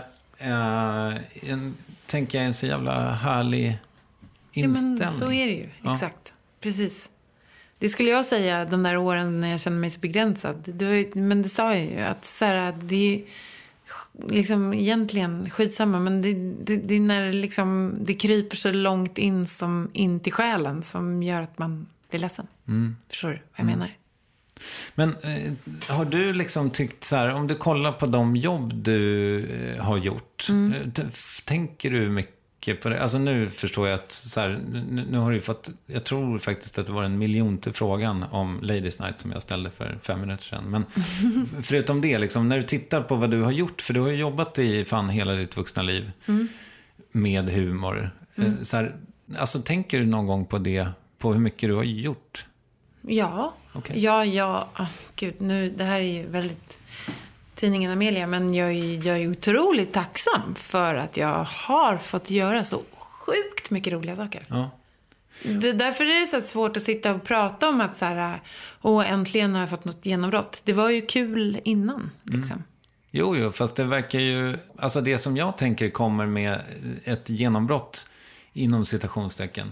A: är, en, tänker jag, är en så jävla härlig inställning.
G: Ja, men så är det ju, ja. Exakt. Precis. Det skulle jag säga de där åren när jag kände mig så begränsad. Det, men det sa jag ju, att så här, det är liksom egentligen skitsamma, men det, det, det är när liksom, det kryper så långt in som in till själen som gör att man blir ledsen. Mm. Förstår du vad jag mm. menar?
A: Men eh, har du liksom tyckt så här, om du kollar på de jobb du eh, har gjort, mm. t- tänker du mycket på det? Alltså nu förstår jag att så här, nu, nu har du fått, jag tror faktiskt att det var en miljonte frågan om Ladies Night som jag ställde för fem minuter sedan. Men förutom det, liksom, när du tittar på vad du har gjort, för du har ju jobbat i fan hela ditt vuxna liv mm. med humor. Mm. Så här, alltså tänker du någon gång på det, på hur mycket du har gjort?
G: Ja,
A: okay.
G: ja, ja, oh, gud, nu, det här är ju väldigt tidningen Amelia, men jag är, jag är otroligt tacksam för att jag har fått göra så sjukt mycket roliga saker.
A: Ja.
G: Det, därför är det så svårt att sitta och prata om att så här, åh, äntligen har jag fått något genombrott. Det var ju kul innan, liksom. Mm.
A: Jo, jo, fast det verkar ju, alltså det som jag tänker kommer med ett genombrott inom citationstecken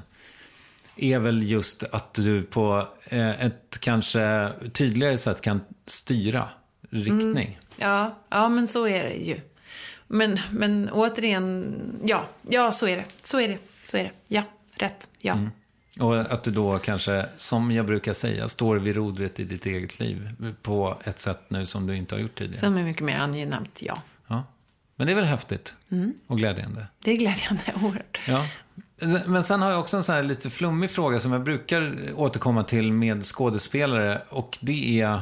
A: är väl just att du på ett kanske tydligare sätt kan styra riktning. Mm.
G: Ja, ja, men så är det ju. Men, men återigen, ja, ja, så är det. Så är det, så är det. Ja, rätt, ja. Mm.
A: Och att du då kanske, som jag brukar säga, står vid rodret i ditt eget liv på ett sätt nu som du inte har gjort tidigare.
G: Som är mycket mer angenämt, ja.
A: Ja. Men det är väl häftigt mm. och glädjande.
G: Det är glädjande, oerhört.
A: Ja. Men sen har jag också en sån här lite flummig fråga som jag brukar återkomma till med skådespelare, och det är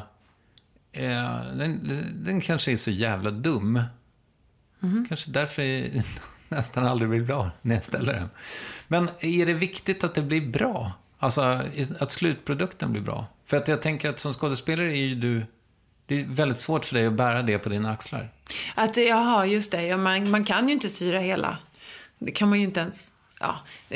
A: eh, den, den kanske är så jävla dum. Mm. Kanske därför är nästan aldrig blir bra när jag ställer den. Men är det viktigt att det blir bra? Alltså att slutprodukten blir bra? För att jag tänker att som skådespelare är ju du, det är väldigt svårt för dig att bära det på dina axlar.
G: Att, jaha, just det. Ja, man, man kan ju inte styra hela. Det kan man ju inte ens. Ja,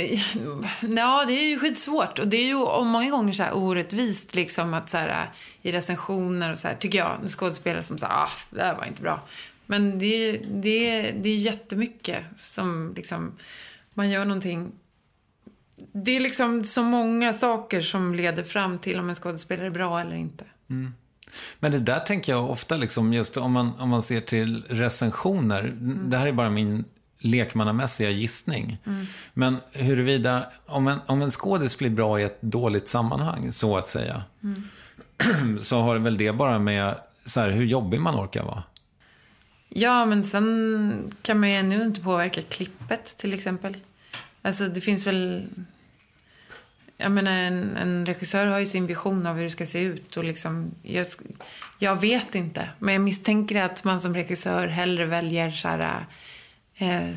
G: ja, det är ju skitsvårt. Och det är ju många gånger så här orättvist liksom, att så här, i recensioner och så här, tycker jag, skådespelare som säger, ah, det här var inte bra. Men det är, det är, det är jättemycket som liksom, man gör någonting. Det är liksom så många saker som leder fram till om en skådespelare är bra eller inte.
A: Mm. Men det där tänker jag ofta liksom, just om man, om man ser till recensioner. Mm. Det här är bara min lekmannamässiga gissning. Mm. Men huruvida, om en, om en skådis blir bra i ett dåligt sammanhang, så att säga, mm. så har det väl det bara med så här, hur jobbig man orkar vara.
G: Ja, men sen kan man ju ännu inte påverka klippet till exempel. Alltså det finns väl, jag menar, en, en regissör har ju sin vision av hur det ska se ut och liksom, jag, jag vet inte, men jag misstänker att man som regissör hellre väljer så här eh,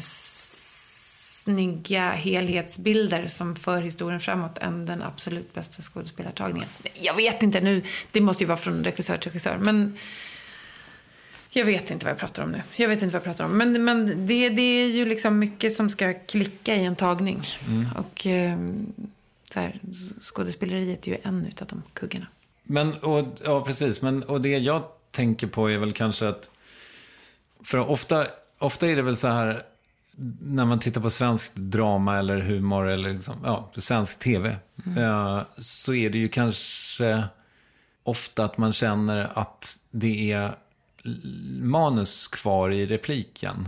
G: snygga helhetsbilder som för historien framåt än den absolut bästa skådespelartagningen. Jag vet inte nu, det måste ju vara från regissör till regissör, men jag vet inte vad jag pratar om nu. Jag vet inte vad jag pratar om. Men, men det, det är ju liksom mycket som ska klicka i en tagning. Mm. Och eh, så här, skådespeleriet är ju en utav de kuggarna.
A: Men, och, ja precis. Men, och det jag tänker på är väl kanske att, för ofta, ofta är det väl så här, när man tittar på svensk drama eller humor eller liksom, ja, svensk tv, mm. eh, så är det ju kanske ofta att man känner att det är manus kvar i repliken.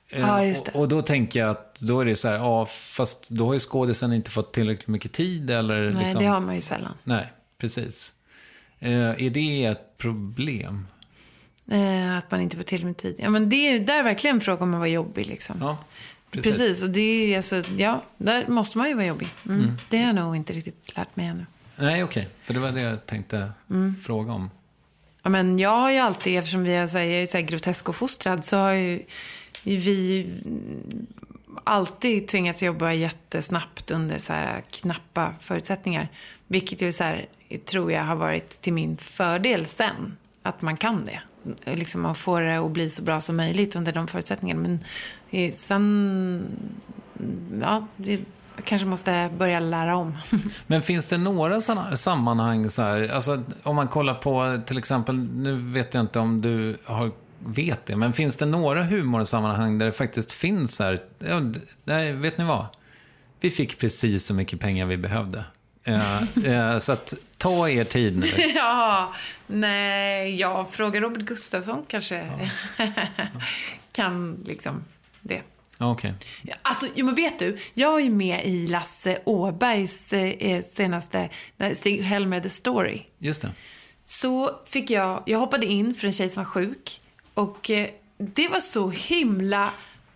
G: Ja, just det.
A: Och, och då tänker jag att då är det så här, ja, fast då har ju skådisen inte fått tillräckligt mycket tid eller
G: Nej,
A: liksom...
G: det har man ju sällan.
A: Nej, precis. Eh, är det ett problem?
G: Eh, att man inte får till med tid. Ja, men det är där verkligen en fråga om att vara jobbig liksom.
A: Ja, precis.
G: Precis, och det är alltså, ja, där måste man ju vara jobbig. Mm. Mm. Det har jag nog inte riktigt lärt mig ännu.
A: Nej, okej. Okay. För det var det jag tänkte mm. fråga om.
G: Ja, men jag har ju alltid, eftersom vi är så här, jag är så här grotesk och fostrad, så har ju vi alltid tvingats jobba jättesnabbt under så här knappa förutsättningar. Vilket ju så här, tror jag har varit till min fördel sen. Att man kan det. Liksom att få det att bli så bra som möjligt under de förutsättningarna. Men sen, ja, det kanske måste börja lära om.
A: Men finns det några såna sammanhang så här, alltså om man kollar på till exempel, nu vet jag inte om du har vet det, men finns det några humorsammanhang där det faktiskt finns så här, ja, nej, vet ni vad? Vi fick precis så mycket pengar vi behövde. Uh, uh, så att ta er tid nu.
G: Ja, nej, jag frågar Robert Gustafsson kanske ja. kan liksom det.
A: Okej.
G: Okay. Alltså, jo, men vet du, jag var ju med i Lasse Åbergs eh, senaste Stig Helmer The Story.
A: Just det.
G: Så fick jag, jag hoppade in för en tjej som var sjuk. Och eh, det var så himla...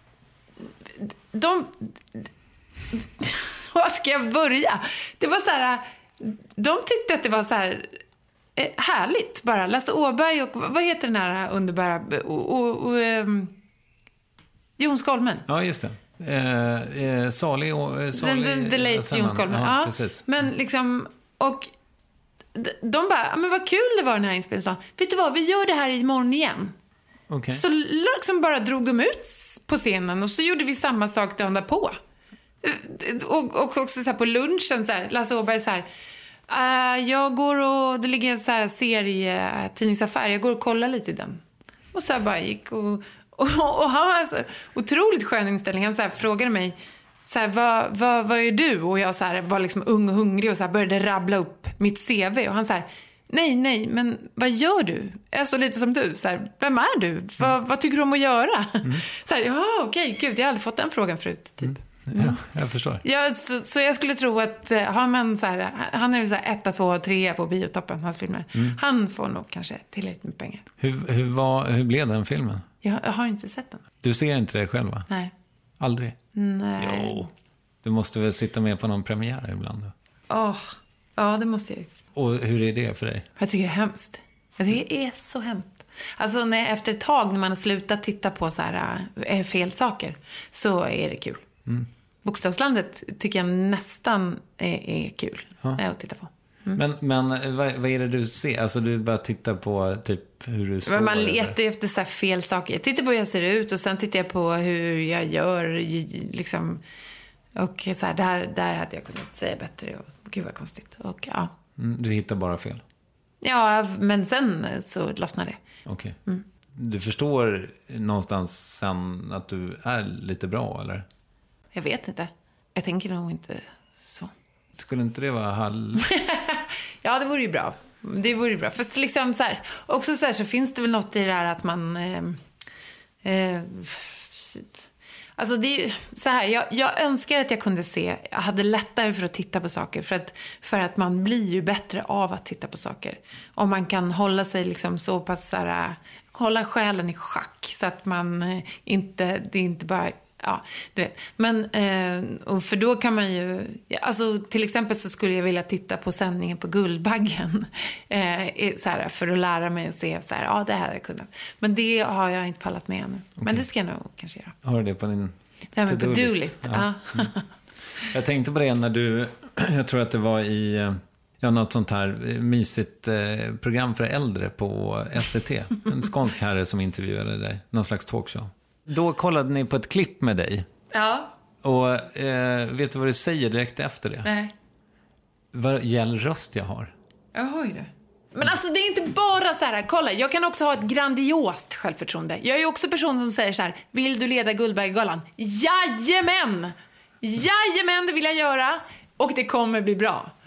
G: De... Var ska jag börja? Det var så här... De tyckte att det var så här... Eh, härligt bara. Lasse Åberg och... Vad heter den här underbara... Och, och, och, um, Jon Skolmen.
A: Ja, just det. Eh, eh, Salig och... Salig,
G: the, the late Jon Skolmen. Ja, ja, precis. Men liksom... Och... De bara, men vad kul det var den här inspelningen. Vet du vad, vi gör det här imorgon igen.
A: Okay.
G: Så liksom bara drog de ut på scenen och så gjorde vi samma sak dagen därpå. Och, och också så här på lunchen så här, Lasse Åberg så här, uh, jag går och det ligger en så här serie tidningsaffär, jag går och kollar lite i den. Och så här bara gick och, och, och han var alltså otroligt skön inställning. Han så här frågade mig så här, vad, vad, vad är du? Och jag så här, var liksom ung och hungrig och så här började rabbla upp mitt C V. Och han så här, nej, nej, men vad gör du? Alltså lite som du. Så här, vem är du? Mm. Vad, vad tycker du om att göra? Mm. Så här, ja, okej, gud, jag hade fått den frågan förut, typ. Mm.
A: Ja, jag förstår.
G: Ja, så, så jag skulle tro att har man så här, han är ju så här etta, två, tre på biotoppen, hans filmer. Mm. Han får nog kanske tillräckligt med pengar.
A: Hur, hur, var, hur blev den filmen?
G: Jag, jag har inte sett den.
A: Du ser inte det själv, va?
G: Nej.
A: Aldrig?
G: Nej.
A: Jo. Du måste väl sitta med på någon premiär ibland då?
G: Oh, ja, det måste jag ju.
A: Och hur är det för dig?
G: Jag tycker det är hemskt. Jag tycker det är så hemskt. Alltså när, efter ett tag när man har slutat titta på så här äh, fel saker så är det kul. Mm. Bokstavslandet tycker jag nästan är, är kul ja. att titta på. Mm.
A: Men, men vad, vad är det du ser? Alltså du bara tittar på typ hur du står.
G: Men man letar efter så här fel saker. Jag tittar på hur jag ser ut och sen tittar jag på hur jag gör liksom. Och så här, där, där hade jag kunnat säga bättre och gud vad konstigt. Och ja.
A: Mm, du hittar bara fel.
G: Ja, men sen så lossnar det.
A: Okej. Okay. Mm. Du förstår någonstans sen att du är lite bra, eller?
G: Jag vet inte. Jag tänker nog inte så.
A: Skulle inte det vara halv...
G: Ja, det vore ju bra. Det vore ju bra. Fast liksom så här, också så här så finns det väl något i det där att man... Eh, eh, alltså det är ju så här, jag, jag önskar att jag kunde se, jag hade lättare för att titta på saker. För att, för att man blir ju bättre av att titta på saker. Om man kan hålla sig liksom så pass så här, hålla själen i schack. Så att man inte, det är inte bara... Ja, du vet. Men, eh, och för då kan man ju... Alltså, till exempel så skulle jag vilja titta på sändningen på Guldbaggen. Eh, så här, för att lära mig att se så här, ja, det här har jag kunnat. Men det har jag inte pallat med ännu. Okay. Men det ska jag nog kanske göra.
A: Har du det på din
G: ja, men to-do-list? To-do-list, ja.
A: Mm. Jag tänkte på det när du... Jag tror att det var i... Ja, något sånt här mysigt eh, program för äldre på S V T. En skånsk herre som intervjuade dig. Någon slags talkshow. Då kollade ni på ett klipp med dig.
G: Ja.
A: Och eh, vet du vad du säger direkt efter det?
G: Nej.
A: Vad gäll röst jag har.
G: Jag hör ju det. Men alltså det är inte bara så här, kolla, jag kan också ha ett grandiost självförtroende. Jag är ju också person som säger så här, vill du leda Guldbaggegalan? Jajamän! Jajamän, det vill jag göra. Och det kommer bli bra. Ja.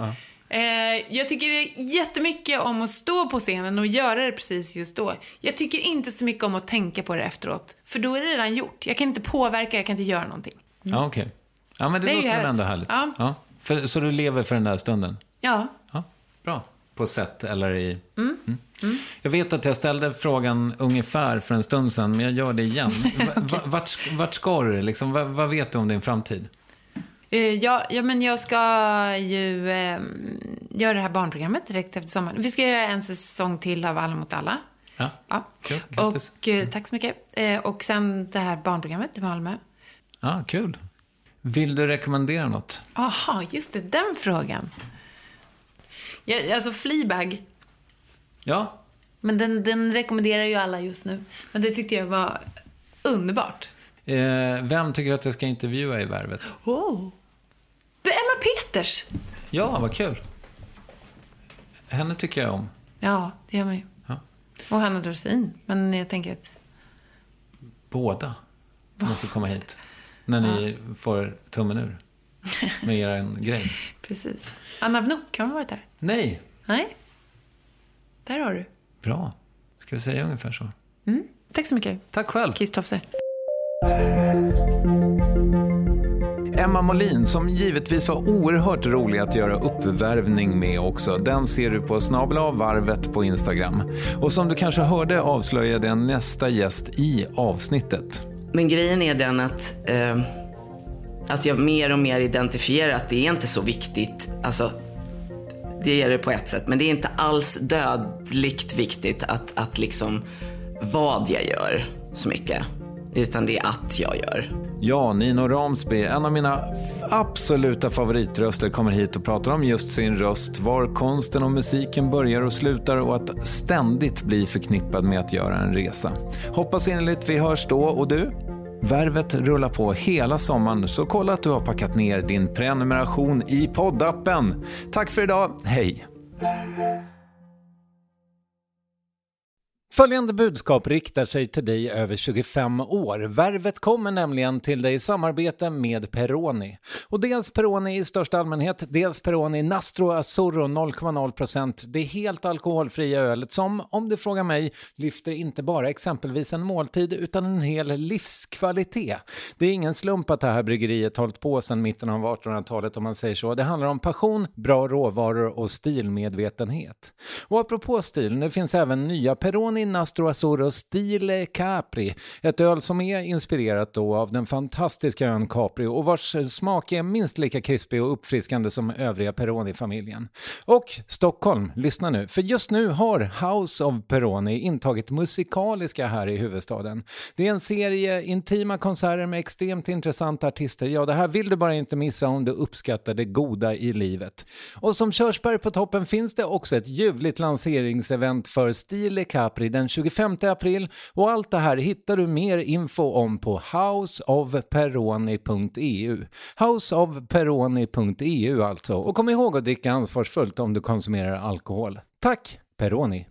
G: Eh, jag tycker jättemycket om att stå på scenen och göra det precis just då. Jag tycker inte så mycket om att tänka på det efteråt. För då är det redan gjort. Jag kan inte påverka, jag kan inte göra någonting.
A: Mm. Ja, okej. Okay. Ja, men det, det låter väl ändå härligt.
G: Ja.
A: Ja. För, så du lever för den där stunden?
G: Ja.
A: Ja, bra. På sätt eller i...
G: Mm. Mm. Mm.
A: Jag vet att jag ställde frågan ungefär för en stund sedan, men jag gör det igen. okay. vart, vart ska du? Liksom, vad, vad vet du om din framtid?
G: Uh, ja, ja, men jag ska ju uh, göra det här barnprogrammet direkt efter sommaren. Vi ska göra en säsong till av Alla mot alla.
A: Ja,
G: ja.
A: Kul,
G: och uh, tack så mycket. Uh, och sen det här barnprogrammet i Malmö.
A: Ja, kul. Vill du rekommendera något?
G: Aha, just det, den frågan. Ja, alltså Fleabag.
A: Ja.
G: Men den, den rekommenderar ju alla just nu. Men det tyckte jag var underbart.
A: Eh, vem tycker att jag ska intervjua i Värvet?
G: Oh. Det är Emma Peters.
A: Ja, vad kul. Henne tycker jag om.
G: Ja, det gör man ju.
A: Ja.
G: Och Hanna Dorsin. Men jag tänker att...
A: Båda måste komma hit. När ni ja. får tummen ur. Med er grej.
G: Precis. Anna Vnuk, har hon varit där?
A: Nej.
G: Nej. Där har du.
A: Bra. Ska vi säga ungefär så?
G: Mm. Tack så mycket.
A: Tack själv.
G: Kristoffer.
A: Emma Molin, som givetvis var oerhört rolig att göra uppvärvning med också. Den ser du på Snabel av Varvet på Instagram. Och som du kanske hörde avslöjade jag nästa gäst i avsnittet.
L: Men grejen är den att, eh, att jag mer och mer identifierar att det är inte så viktigt. Alltså, det är det på ett sätt. Men det är inte alls dödligt viktigt att, att liksom vad jag gör så mycket. Utan det är att jag gör.
A: Ja, Nino Ramsby, en av mina absoluta favoritröster, kommer hit och pratar om just sin röst, var konsten och musiken börjar och slutar och att ständigt bli förknippad med att göra en resa. Hoppas innerligt vi hörs då, och du? Värvet rullar på hela sommaren, så kolla att du har packat ner din prenumeration i poddappen. Tack för idag, hej! Följande budskap riktar sig till dig över tjugofem år. Värvet kommer nämligen till dig i samarbete med Peroni. Och dels Peroni i största allmänhet, dels Peroni Nastro Azzurro noll komma noll procent. Det är helt alkoholfria ölet som, om du frågar mig, lyfter inte bara exempelvis en måltid utan en hel livskvalitet. Det är ingen slump att det här bryggeriet hållit på sedan mitten av artonhundratalet, om man säger så. Det handlar om passion, bra råvaror och stilmedvetenhet. Och apropå stil, det finns även nya Peroni Nastro Azzurro Stile Capri, ett öl som är inspirerat då av den fantastiska ön Capri och vars smak är minst lika krispig och uppfriskande som övriga Peroni-familjen. Och Stockholm, lyssna nu, för just nu har House of Peroni intagit musikaliska här i huvudstaden. Det är en serie intima konserter med extremt intressanta artister. Ja, det här vill du bara inte missa om du uppskattar det goda i livet. Och som körsbär på toppen finns det också ett ljuvligt lanseringsevent för Stile Capri den tjugofemte april, och allt det här hittar du mer info om på house of peroni punkt e u. house of peroni punkt e u alltså. Och kom ihåg att dricka ansvarsfullt om du konsumerar alkohol. Tack, Peroni!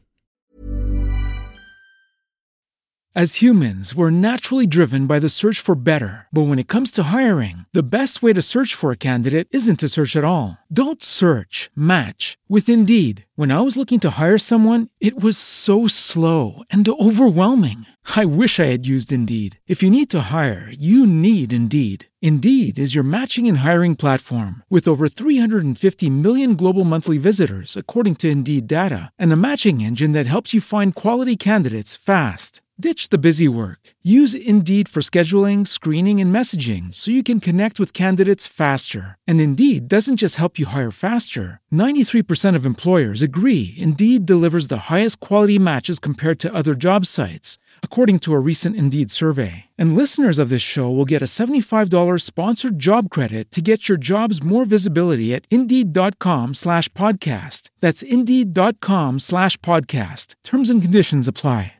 F: As humans, we're naturally driven by the search for better. But when it comes to hiring, the best way to search for a candidate isn't to search at all. Don't search, match with Indeed. When I was looking to hire someone, it was so slow and overwhelming. I wish I had used Indeed. If you need to hire, you need Indeed. Indeed is your matching and hiring platform with over three hundred fifty million global monthly visitors, according to Indeed data, and a matching engine that helps you find quality candidates fast. Ditch the busy work. Use Indeed for scheduling, screening, and messaging so you can connect with candidates faster. And Indeed doesn't just help you hire faster. ninety-three percent of employers agree Indeed delivers the highest quality matches compared to other job sites, according to a recent Indeed survey. And listeners of this show will get a seventy-five dollars sponsored job credit to get your jobs more visibility at Indeed.com slash podcast. That's Indeed.com slash podcast. Terms and conditions apply.